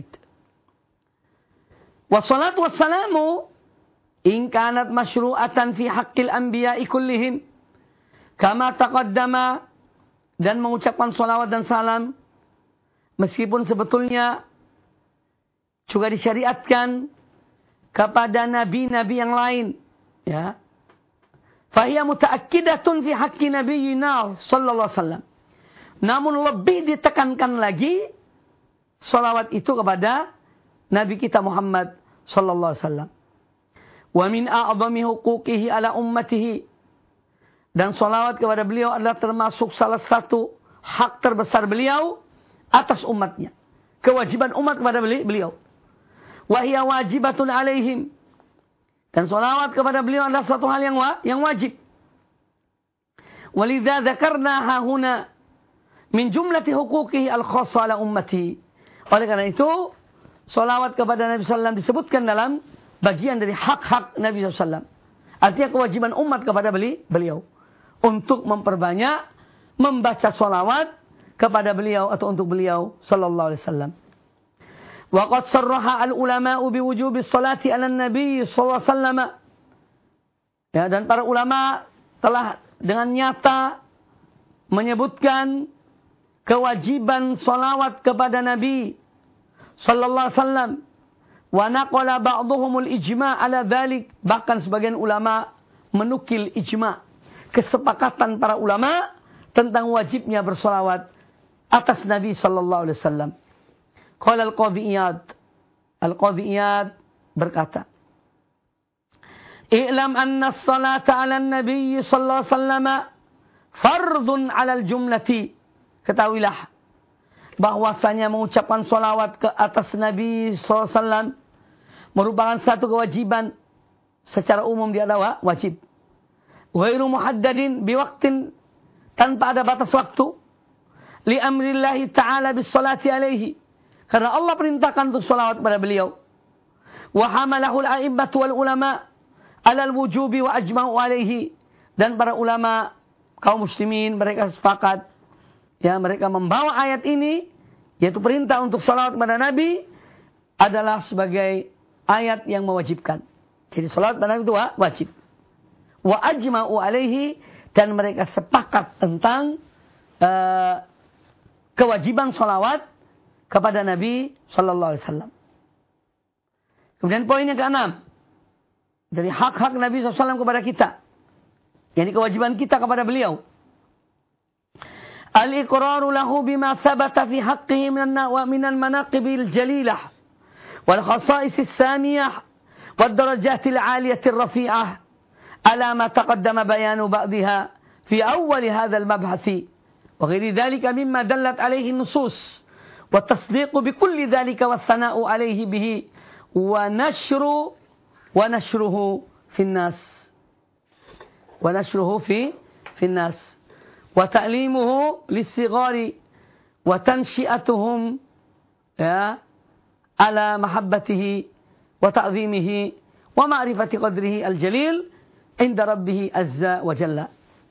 Wassalatu wassalamu in kanat masyru'atan fi haqqil anbiya'i kullihim kama taqaddama dan mengucapkan salawat dan salam, meskipun sebetulnya juga disyariatkan kepada nabi-nabi yang lain, ya. Fahiya mutaakkidatun fi haqqi nabiyyina sallallahu alaihi wasallam. Namun lebih ditekankan lagi salawat itu kepada Nabi kita Muhammad sallallahu alaihi wasallam. Wa min a'zami huquqihi ala ummatihi. Dan salawat kepada beliau adalah termasuk salah satu hak terbesar beliau atas umatnya. Kewajiban umat kepada beliau. Wa hiya wajibatun alaihim. Dan salawat kepada beliau adalah suatu hal yang wa, yang wajib. Walidha dzakarna hahuna min jumlati huquqihi al-khassa ala ummati. Oleh karena itu, salawat kepada Nabi sallallahu alaihi wasallam disebutkan dalam bagian dari hak-hak Nabi sallallahu alaihi wasallam. Artinya kewajiban umat kepada beliau untuk memperbanyak membaca salawat kepada beliau atau untuk beliau sallallahu alaihi wasallam. Wa qad sarraha al-ulama'u bi wujubi sholati 'ala an-nabi sallallahu alaihi wasallam. Ya, dan para ulama telah dengan nyata menyebutkan kewajiban salawat kepada Nabi sallallahu alaihi wasallam. Wa naqala ba'dhumul ijma' 'ala dzalik. Bahkan sebagian ulama menukil ijma', kesepakatan para ulama tentang wajibnya bersalawat atas Nabi sallallahu alaihi wasallam. Qala al-Qadhi Iyad. Al-Qadhi Iyad berkata, "I'lam anna as-salata 'ala an-nabiy sallallahu alaihi wasallam fardhun 'ala al-jumlati." Ketahuilah bahwasanya mengucapkan salawat ke atas Nabi sallallahu alaihi wasallam merupakan satu kewajiban secara umum, dia adalah wajib. Ghairu muhaddadin biwaqtin, tanpa ada batas waktu. Li amrillahi ta'ala bis salati alaihi, karena Allah perintahkan untuk salawat kepada beliau. Wa hamalahu al-a'immatu wal ulama 'ala al-wujubi wa ajma'u alaihi, dan para ulama kaum muslimin mereka sepakat, ya, mereka membawa ayat ini, yaitu perintah untuk salawat kepada Nabi, adalah sebagai ayat yang mewajibkan. Jadi salawat kepada Nabi itu wajib. Wa ajma'u alaihi, dan mereka sepakat tentang uh, kewajiban salawat kepada Nabi sallallahu alaihi wasallam. Kemudian poin yang keenam, dari hak-hak Nabi sallallahu alaihi wasallam kepada kita, yakni kewajiban kita kepada beliau. Al-iqraru lahu bima thabata fi haqqihi min al-manaqibil jalilah wal khasa'is as-samiyah wad darajatil 'aliyah ar-rafi'ah ala ma taqaddama bayanu ba'daha fi awwal hadha al-mabhath wa ghairi dhalika mimma dallat alayhi an-nusus wa tasdiqu bi kulli dhalika wa thana'u alayhi bihi wa nashru wa nashruhu fi an-nas wa nashruhu fi fi an-nas wa ta'limuhu lis-sighari wa tanshi'atuhum, ya, ala mahabbatihi wa ta'zimihi wa ma'rifati qadrihi al-jalil inda rabbih azza wa jalla.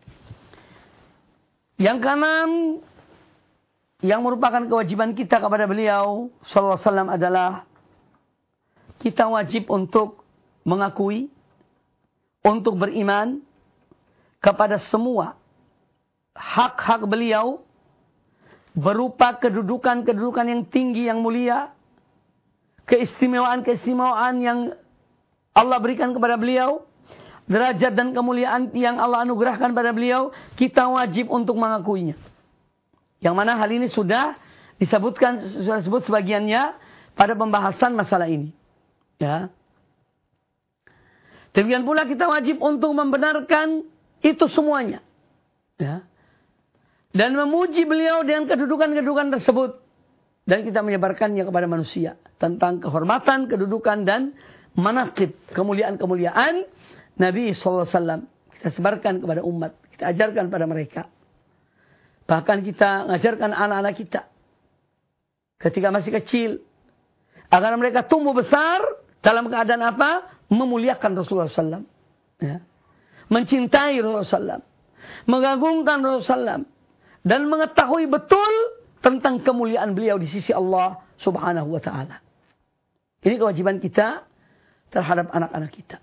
Yang keenam yang merupakan kewajiban kita kepada beliau sallallahu alaihi wasallam adalah kita wajib untuk mengakui, untuk beriman kepada semua hak-hak beliau berupa kedudukan-kedudukan yang tinggi, yang mulia, keistimewaan-keistimewaan yang Allah berikan kepada beliau, derajat dan kemuliaan yang Allah anugerahkan pada beliau, kita wajib untuk mengakuinya. Yang mana hal ini sudah disebutkan, sudah disebut sebagiannya pada pembahasan masalah ini. Ya. Demikian pula kita wajib untuk membenarkan itu semuanya. Ya. Dan memuji beliau dengan kedudukan-kedudukan tersebut. Dan kita menyebarkannya kepada manusia. Tentang kehormatan, kedudukan, dan manaqib, kemuliaan-kemuliaan Nabi sallallahu alaihi wasallam. Kita sebarkan kepada umat. Kita ajarkan pada mereka. Bahkan kita mengajarkan anak-anak kita ketika masih kecil, agar mereka tumbuh besar dalam keadaan apa? Memuliakan Rasulullah sallallahu alaihi wasallam. Ya. Mencintai Rasulullah sallallahu alaihi wasallam. Mengagungkan Rasulullah sallallahu alaihi wasallam. Dan mengetahui betul tentang kemuliaan beliau di sisi Allah subhanahu wa ta'ala. Ini kewajiban kita terhadap anak-anak kita.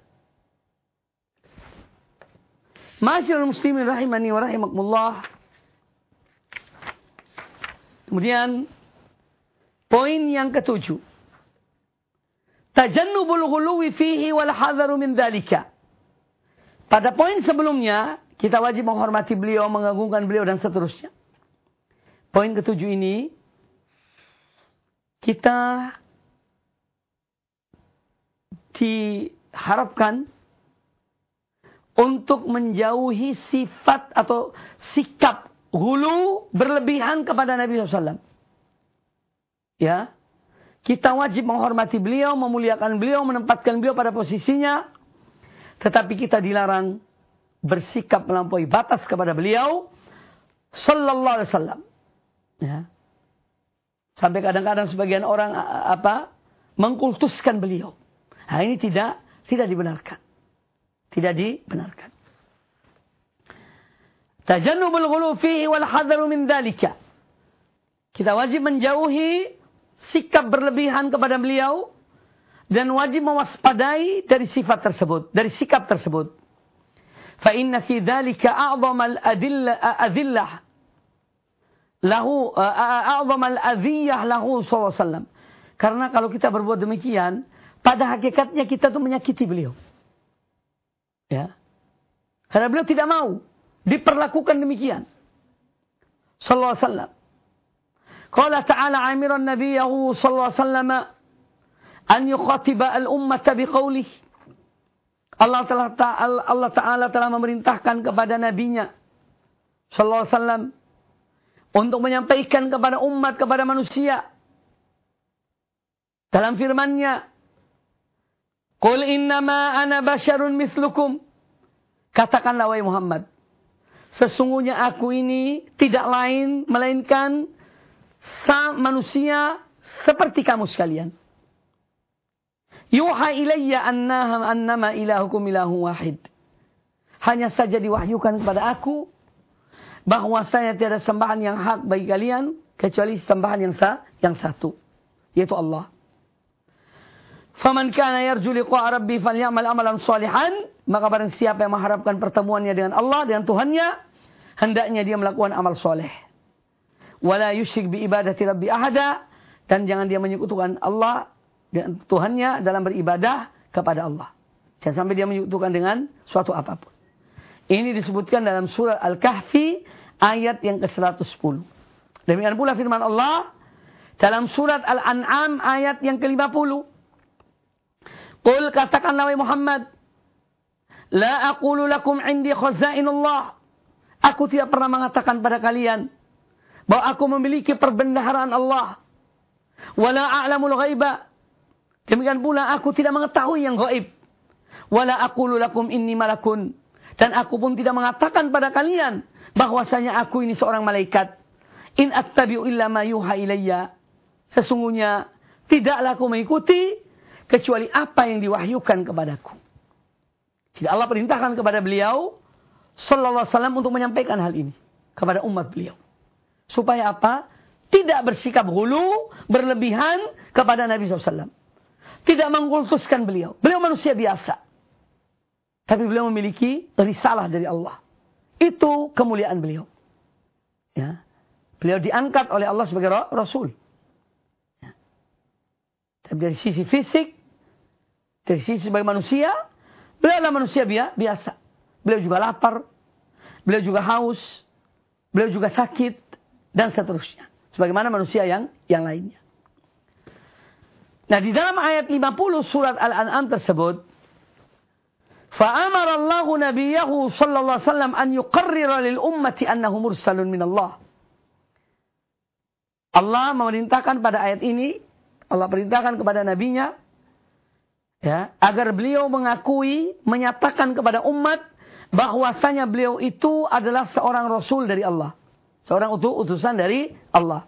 Ma'asyiral muslimin rahimani wa rahimakumullah. Kemudian poin yang ketujuh. Tajannubul ghuluwi fihi wal hadharu min dzalika. Pada poin sebelumnya, kita wajib menghormati beliau, mengagungkan beliau dan seterusnya. Poin ketujuh ini, kita diharapkan untuk menjauhi sifat atau sikap ghulu berlebihan kepada Nabi shallallahu alaihi wasallam. Ya, kita wajib menghormati beliau, memuliakan beliau, menempatkan beliau pada posisinya. Tetapi kita dilarang bersikap melampaui batas kepada beliau sallallahu alaihi wasallam. Ya. Sampai kadang-kadang sebagian orang apa mengkultuskan beliau. Nah, ini tidak tidak dibenarkan. Tidak dibenarkan. Tajannubul ghulu fihi wal hadharu min dzalika. Kita wajib menjauhi sikap berlebihan kepada beliau dan wajib mewaspadai dari sifat tersebut, dari sikap tersebut. Fa inna fi dzalika a'dhamal adillah lahu a'dhamal adhiyah lahu sallallahu alaihi wasallam. Karena kalau kita berbuat demikian, pada hakikatnya kita tuh menyakiti beliau. Ya. Karena beliau tidak mau diperlakukan demikian. Sallallahu alaihi wasallam. Qala ta'ala 'amiran nabiyahu sallallahu alaihi wasallam an yukhatiba al-ummata biqaulih. Allah telah Allah Ta'ala telah memerintahkan kepada nabinya sallallahu alaihi wasallam untuk menyampaikan kepada umat, kepada manusia dalam firman-Nya, "Qul innama ana basyarun mithlukum." Katakanlah wahai Muhammad, sesungguhnya aku ini tidak lain melainkan manusia seperti kamu sekalian. Yuha ilayya annahum annama ilahukum ilahu wahid. Hanya saja diwahyukan kepada aku bahwasanya tiada sembahan yang hak bagi kalian kecuali sembahan yang sah, yang satu, yaitu Allah. Faman kana yarju liqa'a rabbi falyamal amalan shalihan, maka barang siapa yang mengharapkan pertemuannya dengan Allah, dengan Tuhannya, hendaknya dia melakukan amal soleh. Wala yusyrik bi ibadati rabbi ahada, dan jangan dia menyekutukan Allah dan Tuhannya dalam beribadah kepada Allah. Jangan sampai dia menyekutukan dengan suatu apapun. Ini disebutkan dalam surah Al-Kahfi ayat yang ke seratus sepuluh. Demikian pula firman Allah dalam surat Al-An'am ayat yang ke lima puluh. Qul, katakanlah wahai Muhammad, la aqulu lakum indi khazainullah. Aku tidak pernah mengatakan pada kalian bahwa aku memiliki perbendaharaan Allah. Wala a'lamul ghaiba. Demikian pula aku tidak mengetahui yang gaib. Wala aqulu lakum inni malakun. Dan aku pun tidak mengatakan pada kalian bahwasanya aku ini seorang malaikat. In attabi'u illa ma yuha ilayya. Sesungguhnya tidaklah aku mengikuti kecuali apa yang diwahyukan kepadaku. Jadi Allah perintahkan kepada beliau sallallahu alaihi wasallam untuk menyampaikan hal ini kepada umat beliau. Supaya apa? Tidak bersikap ghulu, berlebihan kepada Nabi sallallahu alaihi wasallam. Tidak mengkultuskan beliau. Beliau manusia biasa. Tapi beliau memiliki risalah dari Allah. Itu kemuliaan beliau. Ya. Beliau diangkat oleh Allah sebagai Rasul. Ya. Tapi dari sisi fisik, dari sisi sebagai manusia, beliau adalah manusia biasa. Beliau juga lapar, beliau juga haus, beliau juga sakit, dan seterusnya. Sebagaimana manusia yang yang lainnya. Nah, di dalam ayat lima puluh surat Al-An'am tersebut, fa'amara Allahu nabiyahu sallallahu alaihi wasallam an yuqarrira lil ummati annahu mursalun min Allah. Allah memerintahkan pada ayat ini, Allah perintahkan kepada nabinya, ya, agar beliau mengakui, menyatakan kepada umat bahwasanya beliau itu adalah seorang rasul dari Allah, seorang utusan dari Allah.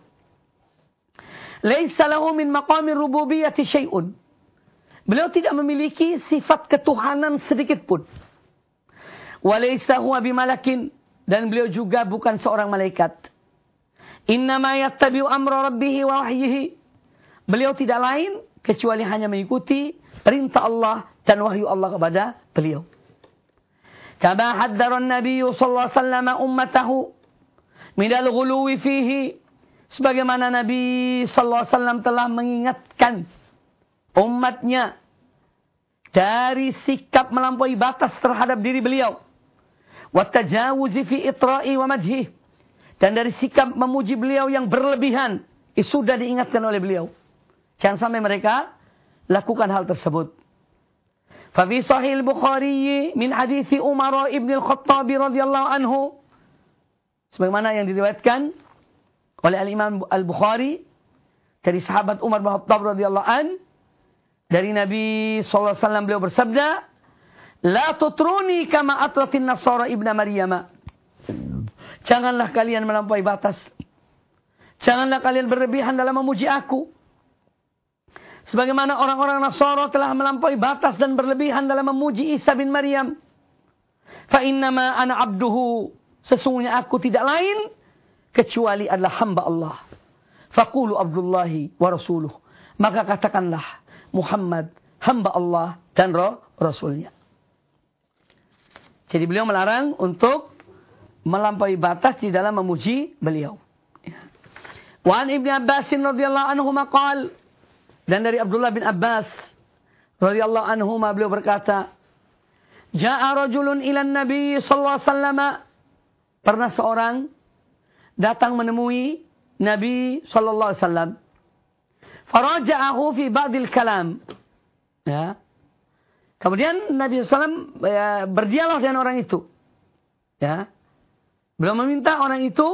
Laisa lahu min maqamir rububiyyati syai'un. Beliau tidak memiliki sifat ketuhanan sedikit pun. Wa laisa huwa bimalakin, dan beliau juga bukan seorang malaikat. Innama yattabi'u amra rabbih wa wahyihi. Beliau tidak lain kecuali hanya mengikuti perintah Allah dan wahyu Allah kepada beliau. Kama haddara an-nabiy sallallahu alaihi wasallam ummatahu min al-ghuluwi fihi sebagaimana Nabi sallallahu alaihi wasallam telah mengingatkan umatnya dari sikap melampaui batas terhadap diri beliau, wa tajawuzi fi itra'i wa madhi, dan dari sikap memuji beliau yang berlebihan, itu sudah diingatkan oleh beliau. Jangan sampai mereka lakukan hal tersebut. Fa fi sahih al-Bukhari min hadits Umar ibn al-Khattab radhiyallahu anhu, sebagaimana yang diriwayatkan oleh Al-Imam Al-Bukhari dari sahabat Umar bin Khattab radhiyallahu an, dari Nabi sallallahu alaihi wasallam beliau bersabda, "La tutruni kama atratin Nasara ibna Maryam." Janganlah kalian melampaui batas. Janganlah kalian berlebihan dalam memuji aku. Sebagaimana orang-orang Nasara telah melampaui batas dan berlebihan dalam memuji Isa bin Maryam. Fa innama ana abduhu. Sesungguhnya aku tidak lain kecuali adalah hamba Allah. Faqulu Abdullahi wa rasuluh. Maka katakanlah Muhammad hamba Allah dan roh Rasulnya. Jadi beliau melarang untuk melampaui batas di dalam memuji beliau. Wa an Ibnu Abbas radhiyallahu anhu maqal, dan dari Abdullah bin Abbas radhiyallahu anhu beliau berkata, Ja'a rajulun ila Nabi sallallahu alaihi wasallam, pernah seorang datang menemui Nabi sallallahu alaihi wasallam. Faraja'ahu fi ba'dil kalam. Ya. Kemudian Nabi sallallahu alaihi wasallam ya, berdialog dengan orang itu. Ya. Beliau meminta orang itu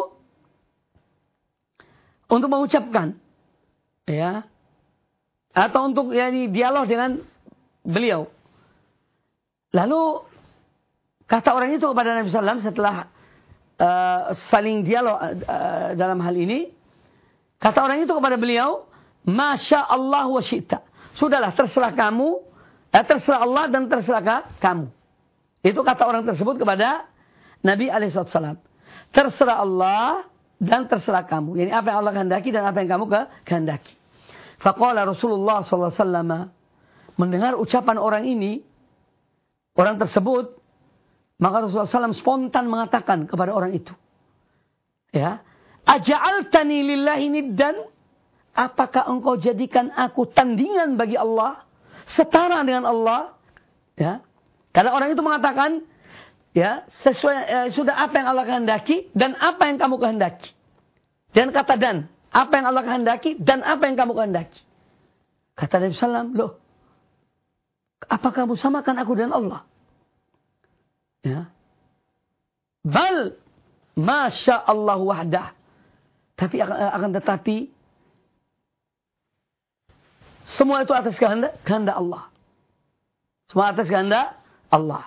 untuk mengucapkan, ya, atau untuk ya, dialog dengan beliau. Lalu kata orang itu kepada Nabi sallallahu alaihi wasallam setelah uh, saling dialog uh, dalam hal ini, kata orang itu kepada beliau, Masya Allah wa syi'ta. Sudahlah, terserah kamu, eh, terserah Allah dan terserah kamu. Itu kata orang tersebut kepada Nabi alaihi wasallam. Terserah Allah dan terserah kamu. Yani apa yang Allah kehendaki dan apa yang kamu kehendaki. Faqala Rasulullah sallallahu alaihi wasallam, mendengar ucapan orang ini, orang tersebut, maka Rasulullah sallallahu alaihi wasallam spontan mengatakan kepada orang itu, ya, aja'altani lillahi niddan, apakah engkau jadikan aku tandingan bagi Allah, setara dengan Allah? Ya, karena orang itu mengatakan, ya, sesuai eh, sudah apa yang Allah kehendaki dan apa yang kamu kehendaki. Dan kata dan, apa yang Allah kehendaki dan apa yang kamu kehendaki. Kata Nabi sallallahu alaihi wasallam, loh, apa kamu samakan aku dengan Allah? Ya. Bal masya Allah wahdah. Tapi akan, akan tetapi semua itu atas kehendak kehendak Allah. Semua atas kehendak Allah.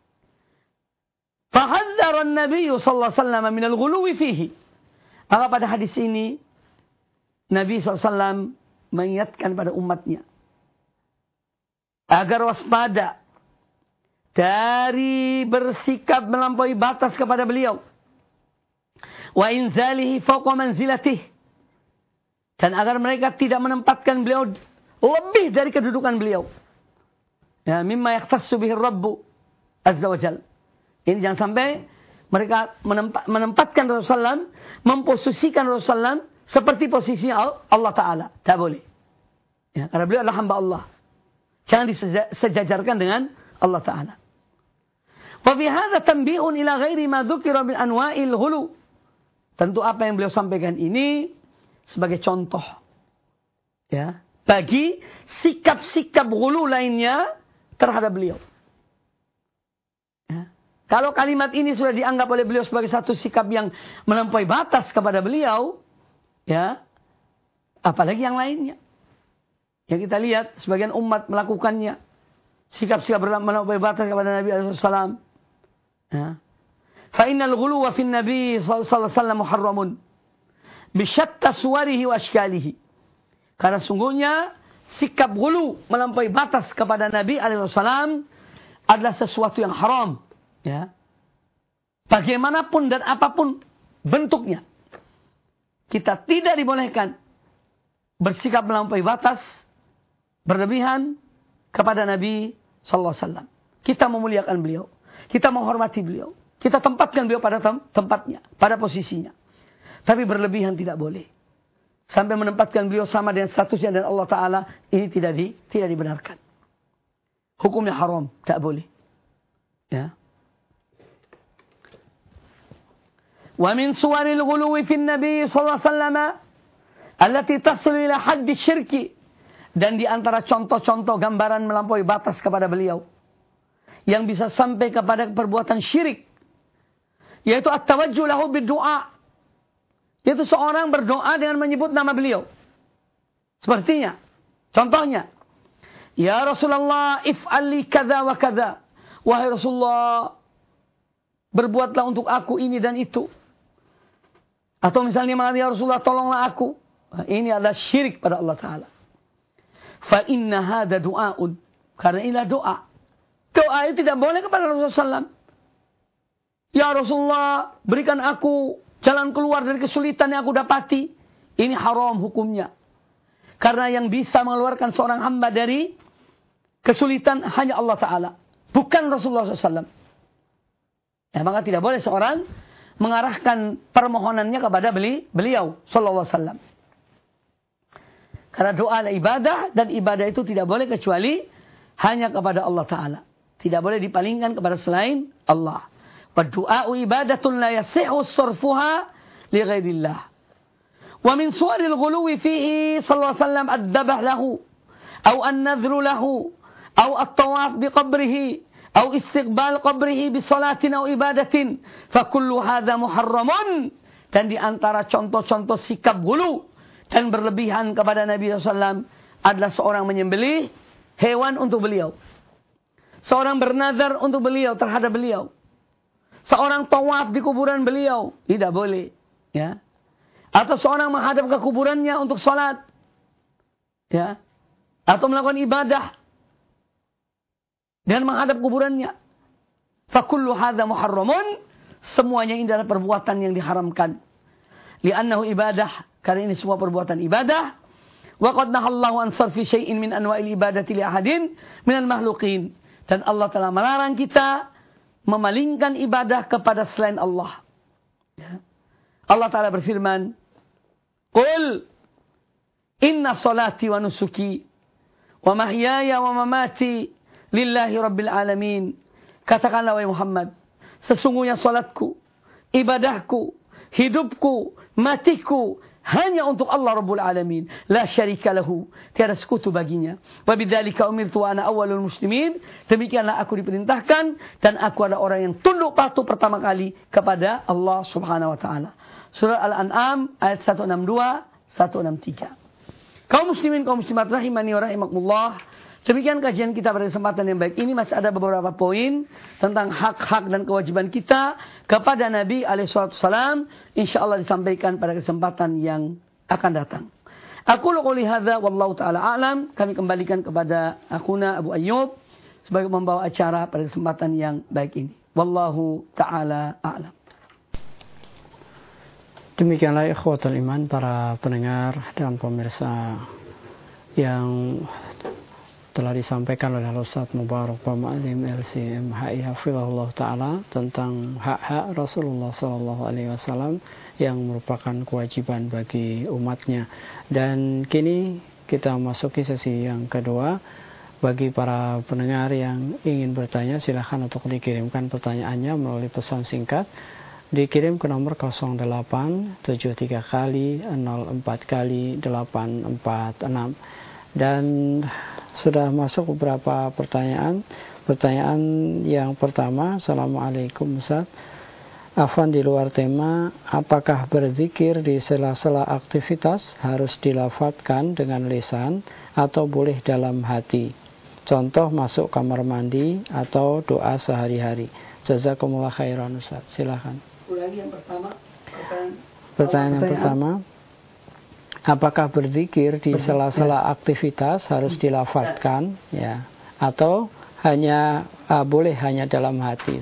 Fahadzara an-nabiy sallallahu alaihi wasallam min al-ghuluwi fihi. Maka pada hadis ini Nabi sallallahu alaihi wasallam mengingatkan pada umatnya agar waspada dari bersikap melampaui batas kepada beliau. Wa inzalihi fawqa manzilatih. Dan agar mereka tidak menempatkan beliau lebih dari kedudukan beliau. Ya, mimma yakhtassu bihi Rabbu azza wa jalla. Ini jangan sampai mereka menempat, menempatkan Rasulullah sallallahu alaihi wasallam, memposisikan Rasulullah sallallahu alaihi wasallam seperti posisinya Allah Ta'ala. Tak boleh. Ya, karena beliau adalah hamba Allah. Jangan disejajarkan dengan Allah Ta'ala. Wa fi hadza tanbihun ila ghairi ma dzukira min anwa'il ghulu. Tentu apa yang beliau sampaikan ini sebagai contoh, ya, bagi sikap-sikap ghulu lainnya terhadap beliau. Ya. Kalau kalimat ini sudah dianggap oleh beliau sebagai satu sikap yang melampaui batas kepada beliau, ya, apalagi yang lainnya. Yang kita lihat sebagian umat melakukannya, sikap-sikap melampaui batas kepada Nabi sallallahu alaihi wasallam. Ya. Fa innal ghuluwa fi Nabi sallallahu alaihi wasallam muharramun bi syatta suwarihi wa ashkalihi. Karena sungguhnya sikap ghulu melampaui batas kepada Nabi alaihi wasallam adalah sesuatu yang haram, ya. Bagaimanapun dan apapun bentuknya, kita tidak dibolehkan bersikap melampaui batas, berlebihan kepada Nabi sallallahu alaihi wasallam. Kita memuliakan beliau, kita menghormati beliau, kita tempatkan beliau pada tem- tempatnya, pada posisinya. Tapi berlebihan tidak boleh. sampai menempatkan beliau sama dengan statusnya dan Allah Ta'ala, ini tidak di, tidak dibenarkan. Hukumnya haram, tak boleh. Ya. Wa min suwaril ghuluwi fin Nabi sallallahu alaihi wasallam allati tasil ila haddi syirki, dan di antara contoh-contoh gambaran melampaui batas kepada beliau yang bisa sampai kepada perbuatan syirik, yaitu at-tawajjuh lahu bid-du'a, yaitu seorang berdoa dengan menyebut nama beliau. Sepertinya, contohnya, ya Rasulullah if'ali kadza wa kadza, wahai Rasulullah berbuatlah untuk aku ini dan itu. Atau misalnya ya Rasulullah tolonglah aku. Nah, ini adalah syirik pada Allah Ta'ala. Fa inna hadza du'aun, karena inilah doa. Doa itu tidak boleh kepada Rasulullah sallallahu alaihi wasallam. Ya Rasulullah, berikan aku jalan keluar dari kesulitan yang aku dapati. Ini haram hukumnya. Karena yang bisa mengeluarkan seorang hamba dari kesulitan hanya Allah Ta'ala, bukan Rasulullah sallallahu alaihi wasallam. Ya, maka tidak boleh seorang mengarahkan permohonannya kepada beli, beliau sallallahu alaihi wasallam. Karena doa adalah ibadah, dan ibadah itu tidak boleh kecuali hanya kepada Allah Ta'ala. Tidak boleh dipalingkan kepada selain Allah. Wa du'a'u ibadatun la yasihu sarfuha li ghairillah. Wa min suwaril ghuluwi fihi sallallahu alaihi wasallam ad-dabh lahu, aw an-nadhru lahu, aw at-tawaf bi qabrihi, aw istiqbal qabrihi bi salatin aw ibadatin, fa kullu hadza muharramun. Dan di antara contoh-contoh sikap ghulu dan berlebihan kepada Nabi sallallahu alaihi wasallam adalah seorang menyembelih hewan untuk beliau, seorang bernazar untuk beliau, terhadap beliau, seorang tawaf di kuburan beliau, tidak boleh, ya. Atau seorang menghadap ke kuburannya untuk salat, ya, atau melakukan ibadah dengan menghadap kuburannya. Fa kullu hadza muharramun, semuanya ini adalah perbuatan yang diharamkan. Li'annahu ibadah, karena ini semua perbuatan ibadah. Wa qad nahallahu an sarfi syai'in min anwa'il ibadati li ahadin minal makhluqin. Dan Allah telah melarang kita memalingkan ibadah kepada selain Allah. Ya. Allah Ta'ala berfirman, Qul inna salati wa nusuki wa mahyaya wa mamati lillahi rabbil alamin. Katakanlah wahai Muhammad, sesungguhnya salatku, ibadahku, hidupku, matiku hanya untuk Allah Rabbul Alamin. La syarika lahu, tiada sekutu baginya. Wa bidzalika umirtu wa ana awwalul muslimin. Demikianlah aku diperintahkan dan aku adalah orang yang tunduk patuh pertama kali kepada Allah Subhanahu wa taala. Surah Al-An'am ayat seratus enam puluh dua, seratus enam puluh tiga. Kaum muslimin, kaum muslimat rahimani wa rahimakumullah. Demikian kajian kita pada kesempatan yang baik ini. Masih ada beberapa poin tentang hak-hak dan kewajiban kita kepada Nabi alaihi wasallam. InsyaAllah disampaikan pada kesempatan yang akan datang. Aku qouli hadza wallahu ta'ala a'lam. Kami kembalikan kepada akhuna Abu Ayyub sebagai membawa acara pada kesempatan yang baik ini. Wallahu ta'ala a'lam. Demikianlah ikhwatul iman, para pendengar dan pemirsa yang telah disampaikan oleh Ustaz Mubarak Pak Mu'alim L C M H I Hafizahullah Ta'ala tentang hak-hak Rasulullah Sallallahu Alaihi Wasallam yang merupakan kewajiban bagi umatnya. Dan kini kita masuki sesi yang kedua. Bagi para pendengar yang ingin bertanya, silahkan untuk dikirimkan pertanyaannya melalui pesan singkat. Dikirim ke nomor nol delapan tujuh tiga kali nol empat kali delapan empat enam. Dan sudah masuk beberapa pertanyaan. Pertanyaan yang pertama, Assalamualaikum Ustaz. Afwan, di luar tema, apakah berzikir di sela-sela aktivitas harus dilafadzkan dengan lisan atau boleh dalam hati? Contoh masuk kamar mandi atau doa sehari-hari. Jazakumullah khairan Ustaz. Silakan. Ulangi yang pertama. Pertanyaan, pertanyaan yang pertama. Apakah berzikir di sela-sela aktivitas harus dilafadzkan, ya, atau hanya uh, boleh hanya dalam hati?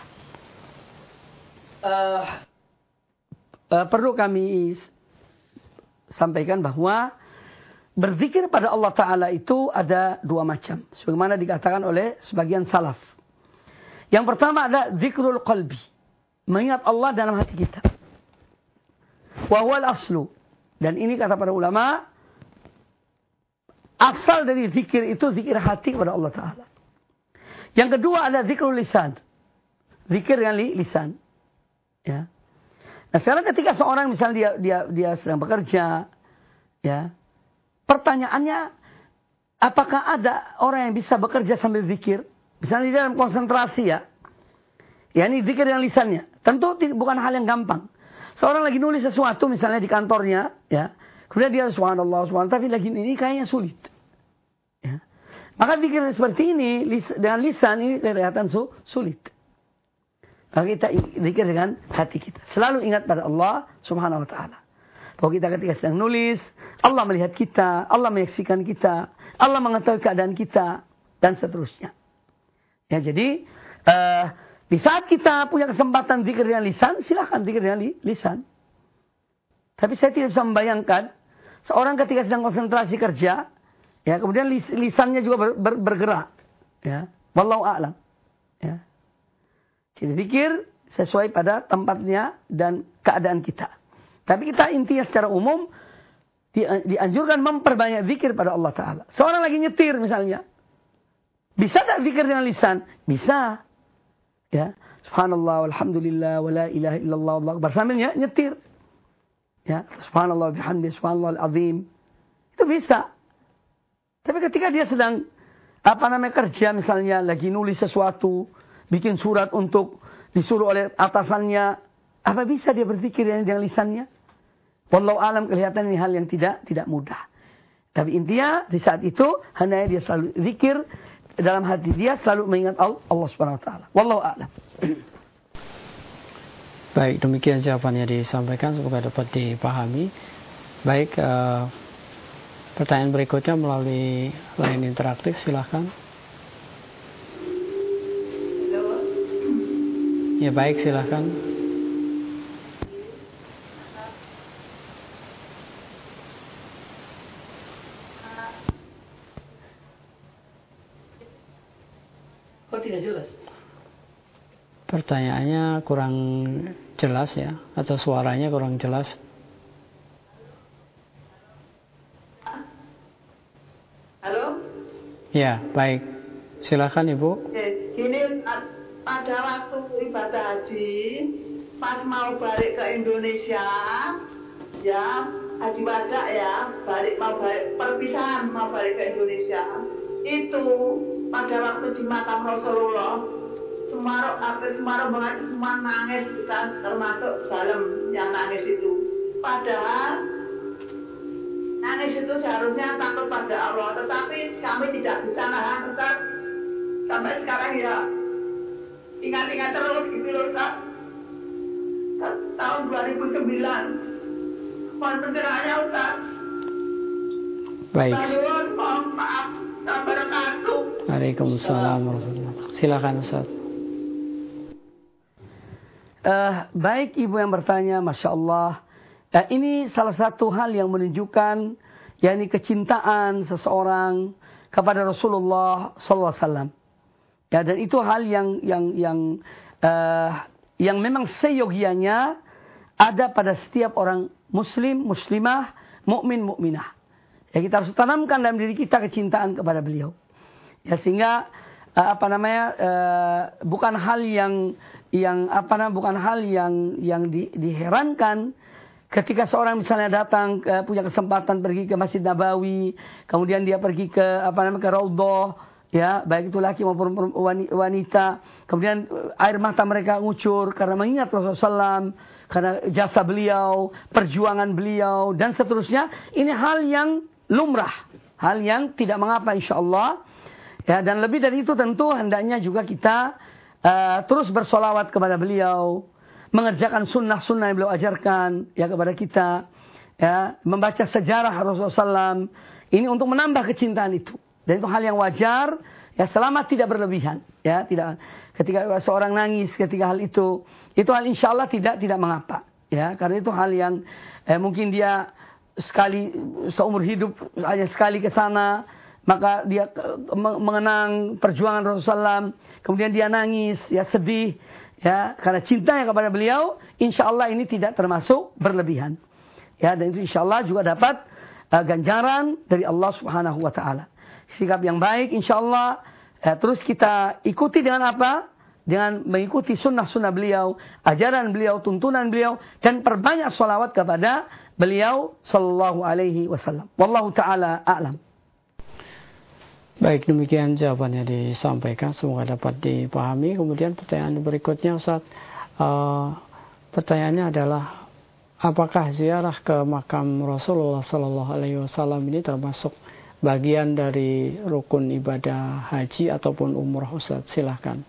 Uh, uh, perlu kami sampaikan bahwa berzikir pada Allah Ta'ala itu ada dua macam, sebagaimana dikatakan oleh sebagian salaf. Yang pertama ada zikrul qalbi, mengingat Allah dalam hati kita. Wa huwal aslu. Dan ini kata para ulama, asal dari zikir itu zikir hati kepada Allah Ta'ala. Yang kedua ada zikrul lisan. Zikir dengan li, lisan. Ya. Nah sekarang ketika seorang misalnya dia dia dia sedang bekerja, ya, pertanyaannya, apakah ada orang yang bisa bekerja sambil zikir? Misalnya di dalam konsentrasi ya. Ya ini zikir dengan lisannya. Tentu bukan hal yang gampang. Seorang lagi nulis sesuatu misalnya di kantornya, ya. Kemudian dia subhanallah, subhanallah, tapi lagi ini kayaknya sulit. Ya. Maka zikir seperti ini dengan lisan ini kelihatan sulit. Maka kita zikir dengan hati kita. Selalu ingat pada Allah Subhanahu wa taala. Bahwa kita ketika sedang nulis, Allah melihat kita, Allah menyaksikan kita, Allah mengetahui keadaan kita dan seterusnya. Ya, jadi uh, di saat kita punya kesempatan zikir dengan lisan, silakan zikir dengan li, lisan. Tapi saya tidak bisa membayangkan seorang ketika sedang konsentrasi kerja, ya, kemudian lis, lisannya juga ber, ber, bergerak, ya. Wallahu a'lam. Ya. Jadi zikir sesuai pada tempatnya dan keadaan kita. Tapi kita intinya secara umum di, dianjurkan memperbanyak zikir pada Allah Ta'ala. Seorang lagi nyetir misalnya. Bisa tak zikir dengan lisan? Bisa. Ya, subhanallah, walhamdulillah, wa la ilaha illallah, wallahu akbar. Sambil nyetir. Ya, subhanallah, bihamdi, subhanallah al-azim. Itu bisa. Tapi ketika dia sedang, apa namanya, kerja misalnya, lagi nulis sesuatu, bikin surat untuk disuruh oleh atasannya, apa bisa dia berpikir dengan lisannya? Wallahu alam, kelihatan ini hal yang tidak tidak mudah. Tapi intinya di saat itu hendaknya dia selalu zikir dalam hati dia, selalu mengingat Allah Subhanahu wa taala. Wallahu a'lam. Baik, demikian jawabannya disampaikan, semoga dapat dipahami. Baik, uh, pertanyaan berikutnya melalui line interaktif, silahkan. Ya baik, silahkan. Kok tidak jelas? Pertanyaannya kurang jelas ya, atau suaranya kurang jelas. Halo? Ya, baik. Silakan Ibu. Gini, pada waktu ibadah haji, pas mau balik ke Indonesia, ya, haji wada ya, balik mau balik, perpisahan mau balik ke Indonesia, itu pada waktu di makam Rasulullah, semua apa semua rombongan semua nangis, kan, termasuk dalam yang nangis itu. Padahal nangis itu seharusnya takut pada Allah, tetapi kami tidak bisa nahan, Ustaz. Sampai sekarang ya ingat-ingat terus gitu loh, Ustaz. Tahun dua ribu sembilan. Mohon pencerahannya, Ustaz. Baik. Mohon maaf. Assalamualaikum. Waalaikumsalam warahmatullahi wabarakatuh. Silakan Ustaz. Uh, baik Ibu yang bertanya, Masya Allah. Uh, ini salah satu hal yang menunjukkan yakni kecintaan seseorang kepada Rasulullah Sallallahu Alaihi Wasallam. Ya, dan itu hal yang yang yang uh, yang memang seyogianya ada pada setiap orang Muslim, Muslimah, mukmin, mukminah. Ya, kita harus tanamkan dalam diri kita kecintaan kepada beliau. Ya, sehingga uh, apa namanya uh, bukan hal yang yang apa namanya bukan hal yang yang di, diherankan ketika seorang misalnya datang uh, punya kesempatan pergi ke Masjid Nabawi, kemudian dia pergi ke apa namanya ke Raudhah, ya, baik itu laki maupun wanita, kemudian air mata mereka ngucur karena mengingat Rasulullah shallallahu alaihi wasallam, karena jasa beliau, perjuangan beliau dan seterusnya. Ini hal yang lumrah, hal yang tidak mengapa insyaallah. Ya, dan lebih dari itu tentu hendaknya juga kita uh, terus bersolawat kepada beliau, mengerjakan sunnah-sunnah yang beliau ajarkan ya kepada kita, ya, membaca sejarah Rasulullah shallallahu alaihi wasallam. Ini untuk menambah kecintaan itu. Dan itu hal yang wajar, ya, selama tidak berlebihan, ya, tidak. Ketika seorang nangis, ketika hal itu, itu hal insya Allah tidak tidak mengapa, ya, karena itu hal yang eh, mungkin dia sekali seumur hidup hanya sekali ke sana, maka dia mengenang perjuangan Rasulullah shallallahu alaihi wasallam, kemudian dia nangis, ya, sedih, ya, karena cintanya kepada beliau, insya Allah ini tidak termasuk berlebihan. Ya, dan itu insyaallah juga dapat uh, ganjaran dari Allah Subhanahu wa taala. Sikap yang baik insyaallah uh, terus kita ikuti dengan apa? Dengan mengikuti sunnah-sunnah beliau, ajaran beliau, tuntunan beliau, dan perbanyak sholawat kepada beliau sallallahu alaihi wasallam. Wallahu taala a'lam. Baik, demikian jawabannya disampaikan, semoga dapat dipahami. Kemudian pertanyaan berikutnya Ustaz, uh, pertanyaannya adalah apakah ziarah ke makam Rasulullah sallallahu alaihi wasallam ini termasuk bagian dari rukun ibadah haji ataupun umrah Ustaz? Silahkan.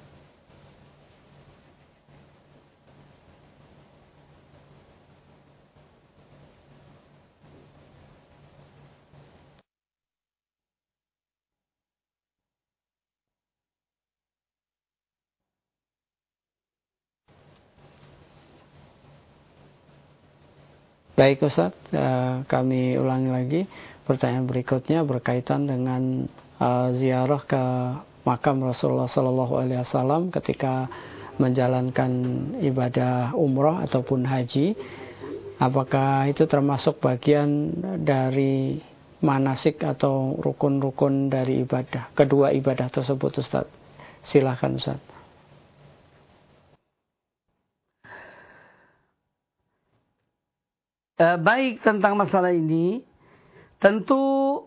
Baik Ustaz, uh, kami ulangi lagi pertanyaan berikutnya berkaitan dengan uh, ziarah ke makam Rasulullah sallallahu alaihi wasallam ketika menjalankan ibadah umrah ataupun haji. Apakah itu termasuk bagian dari manasik atau rukun-rukun dari ibadah, kedua ibadah tersebut Ustaz? Silahkan Ustaz. Uh, baik tentang masalah ini, tentu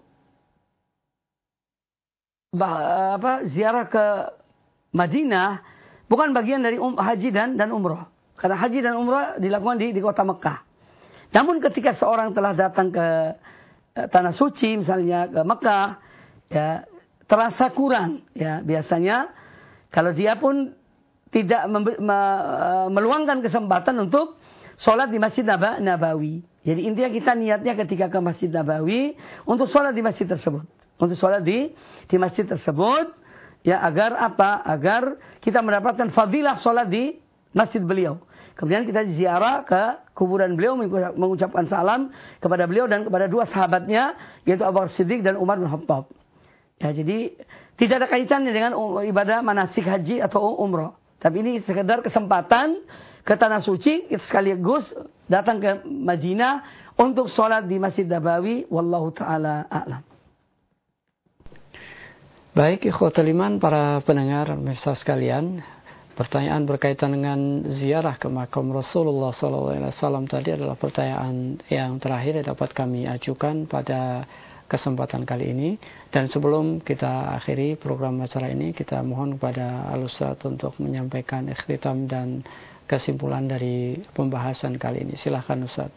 bah, apa, ziarah ke Madinah bukan bagian dari um, haji dan dan umrah. Karena haji dan umrah dilakukan di, di kota Mekah. Namun ketika seorang telah datang ke uh, tanah suci, misalnya ke Mekah, ya terasa kurang. Ya biasanya kalau dia pun tidak membe- me- uh, meluangkan kesempatan untuk sholat di Masjid Nabawi. Jadi intinya kita niatnya ketika ke Masjid Nabawi untuk sholat di masjid tersebut. Untuk sholat di di masjid tersebut. Ya agar apa? Agar kita mendapatkan fadilah sholat di masjid beliau. Kemudian kita ziarah ke kuburan beliau, mengucapkan salam kepada beliau dan kepada dua sahabatnya, yaitu Abu Bakar Siddiq dan Umar bin Khattab. Ya, jadi tidak ada kaitannya dengan ibadah manasik haji atau umrah. Tapi ini sekedar kesempatan ke tanah suci, sekaligus datang ke Madinah untuk sholat di Masjid Nabawi. Wallahu ta'ala a'lam. Baik, ikhwatul iman, para pendengar pemirsa sekalian, pertanyaan berkaitan dengan ziarah ke makam Rasulullah sallallahu alaihi wasallam tadi adalah pertanyaan yang terakhir yang dapat kami ajukan pada kesempatan kali ini. Dan sebelum kita akhiri program acara ini, kita mohon kepada Al-Ustaz untuk menyampaikan ikhtitam dan kesimpulan dari pembahasan kali ini. Silahkan Ustaz.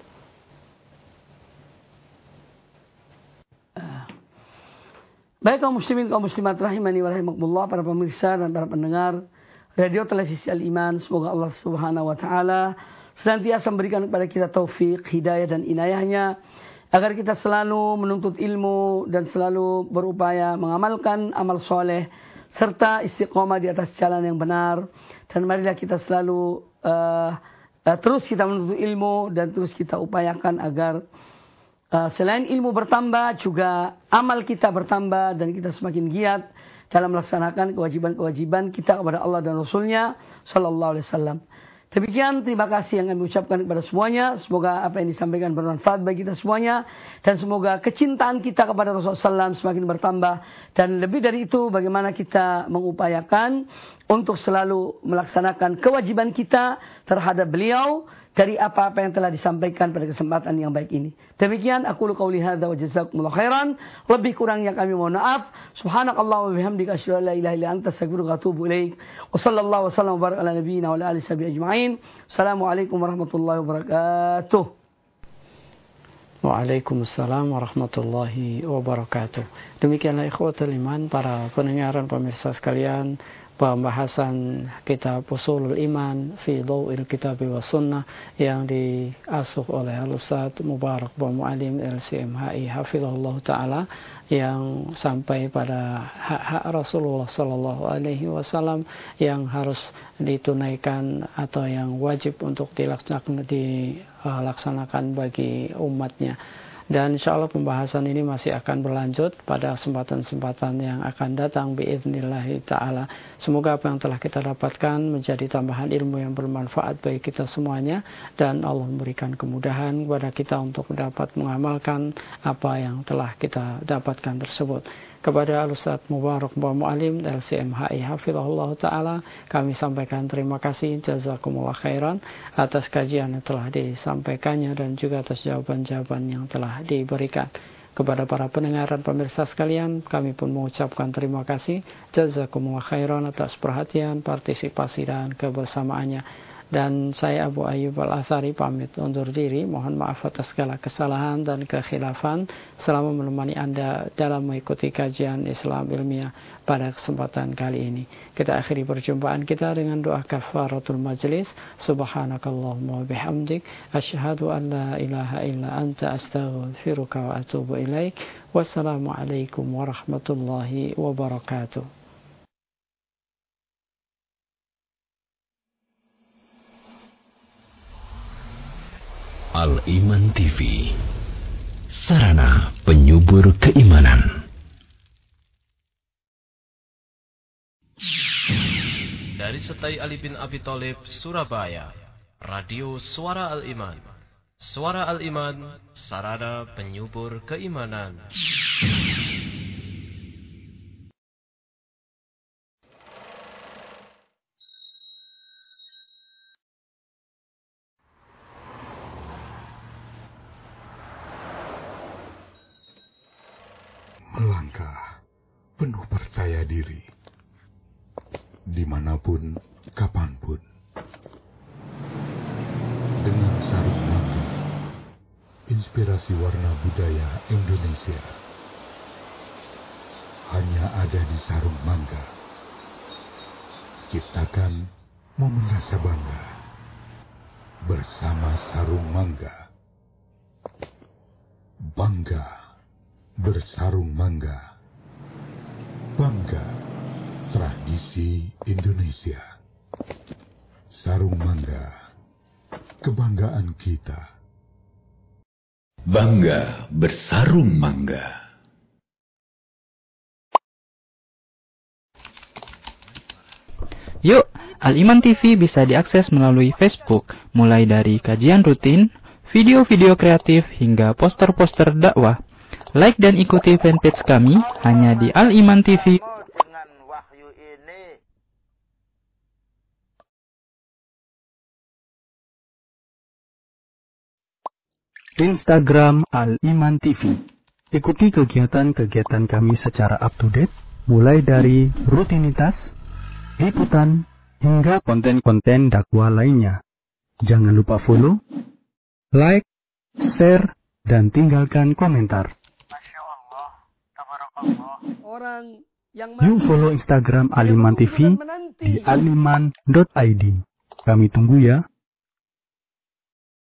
Baik kaum muslimin, kaum muslimat rahimani wa rahimakumullah, para pemirsa dan para pendengar radio televisi Al-Iman, semoga Allah Subhanahu wa taala senantiasa memberikan kepada kita taufik, hidayah dan inayahnya agar kita selalu menuntut ilmu dan selalu berupaya mengamalkan amal soleh serta istiqomah di atas jalan yang benar. Dan marilah kita selalu uh, uh, terus kita menuntut ilmu dan terus kita upayakan agar uh, selain ilmu bertambah juga amal kita bertambah dan kita semakin giat dalam melaksanakan kewajiban-kewajiban kita kepada Allah dan Rasulnya Sallallahu Alaihi Wasallam. Demikian, terima kasih yang kami ucapkan kepada semuanya. Semoga apa yang disampaikan bermanfaat bagi kita semuanya. Dan semoga kecintaan kita kepada Rasulullah shallallahu alaihi wasallam semakin bertambah. Dan lebih dari itu, bagaimana kita mengupayakan untuk selalu melaksanakan kewajiban kita terhadap beliau dari apa-apa yang telah disampaikan pada kesempatan yang baik ini. Demikian, aku lu qauli hadza wa jazakumullahu khairan. Lebih kurangnya kami mohon maaf. Subhanakallah wa bihamdika asyhadu an la ilaha illa anta astaghfiruka wa atubu ilaik. Wa sallallahu wasallam wa baraka ala nabiyyina wa ala alihi washabihi ajma'in. Assalamualaikum warahmatullahi wabarakatuh. Waalaikumsalam warahmatullahi wabarakatuh. Demikianlah ikhwatul iman, para pendengar dan pemirsa sekalian, pembahasan kitab Ushulul Iman fi Dhaw'il Kitab wa Sunnah yang diasuh oleh Al-Ustaz Mubarak Ba Mu'alim L C M H I hafizahullah ta'ala, yang sampai pada hak-hak Rasulullah sallallahu alaihi wasallam yang harus ditunaikan atau yang wajib untuk dilaksanakan, dilaksanakan bagi umatnya. Dan insya Allah pembahasan ini masih akan berlanjut pada kesempatan-kesempatan yang akan datang biidznillahi ta'ala. Semoga apa yang telah kita dapatkan menjadi tambahan ilmu yang bermanfaat bagi kita semuanya, dan Allah memberikan kemudahan kepada kita untuk dapat mengamalkan apa yang telah kita dapatkan tersebut. Kepada Al-Ustaz Mubarak Mbah Mu'alim L C M H I Hafizahullah Ta'ala, kami sampaikan terima kasih, jazakumullah khairan, atas kajian yang telah disampaikannya dan juga atas jawaban-jawaban yang telah diberikan. Kepada para pendengar dan pemirsa sekalian, kami pun mengucapkan terima kasih, jazakumullah khairan, atas perhatian, partisipasi dan kebersamaannya. Dan saya Abu Ayyub Al-Athari pamit undur diri. Mohon maaf atas segala kesalahan dan kekhilafan selama menemani Anda dalam mengikuti kajian Islam ilmiah pada kesempatan kali ini. Kita akhiri perjumpaan kita dengan doa kafaratul majlis. Subhanakallahumma wa bihamdik, asyhadu an la ilaha illa anta, astaghfiruka wa atubu ilaik. Wassalamualaikum warahmatullahi wabarakatuh. Al-Iman T V, sarana penyubur keimanan. Dari Setai Ali bin Abi Thalib, Surabaya, Radio Suara Al-Iman. Suara Al-Iman, sarana penyubur keimanan. Melangkah penuh percaya diri, dimanapun, kapanpun, dengan sarung mangga, inspirasi warna budaya Indonesia, hanya ada di sarung mangga. Ciptakan momen rasa bangga bersama sarung mangga. Bangga bersarung mangga. Bangga tradisi Indonesia. Sarung mangga, kebanggaan kita. Bangga bersarung mangga. Yuk, Al-Iman T V bisa diakses melalui Facebook, mulai dari kajian rutin, video-video kreatif, hingga poster-poster dakwah. Like dan ikuti fanpage kami hanya di Al-Iman T V. Instagram Al-Iman T V. Ikuti kegiatan-kegiatan kami secara up-to-date, mulai dari rutinitas, liputan, hingga konten-konten dakwah lainnya. Jangan lupa follow, like, share, dan tinggalkan komentar. Orang yang Yuk follow Instagram Al-Iman T V di aliman dot i d. Kami tunggu ya.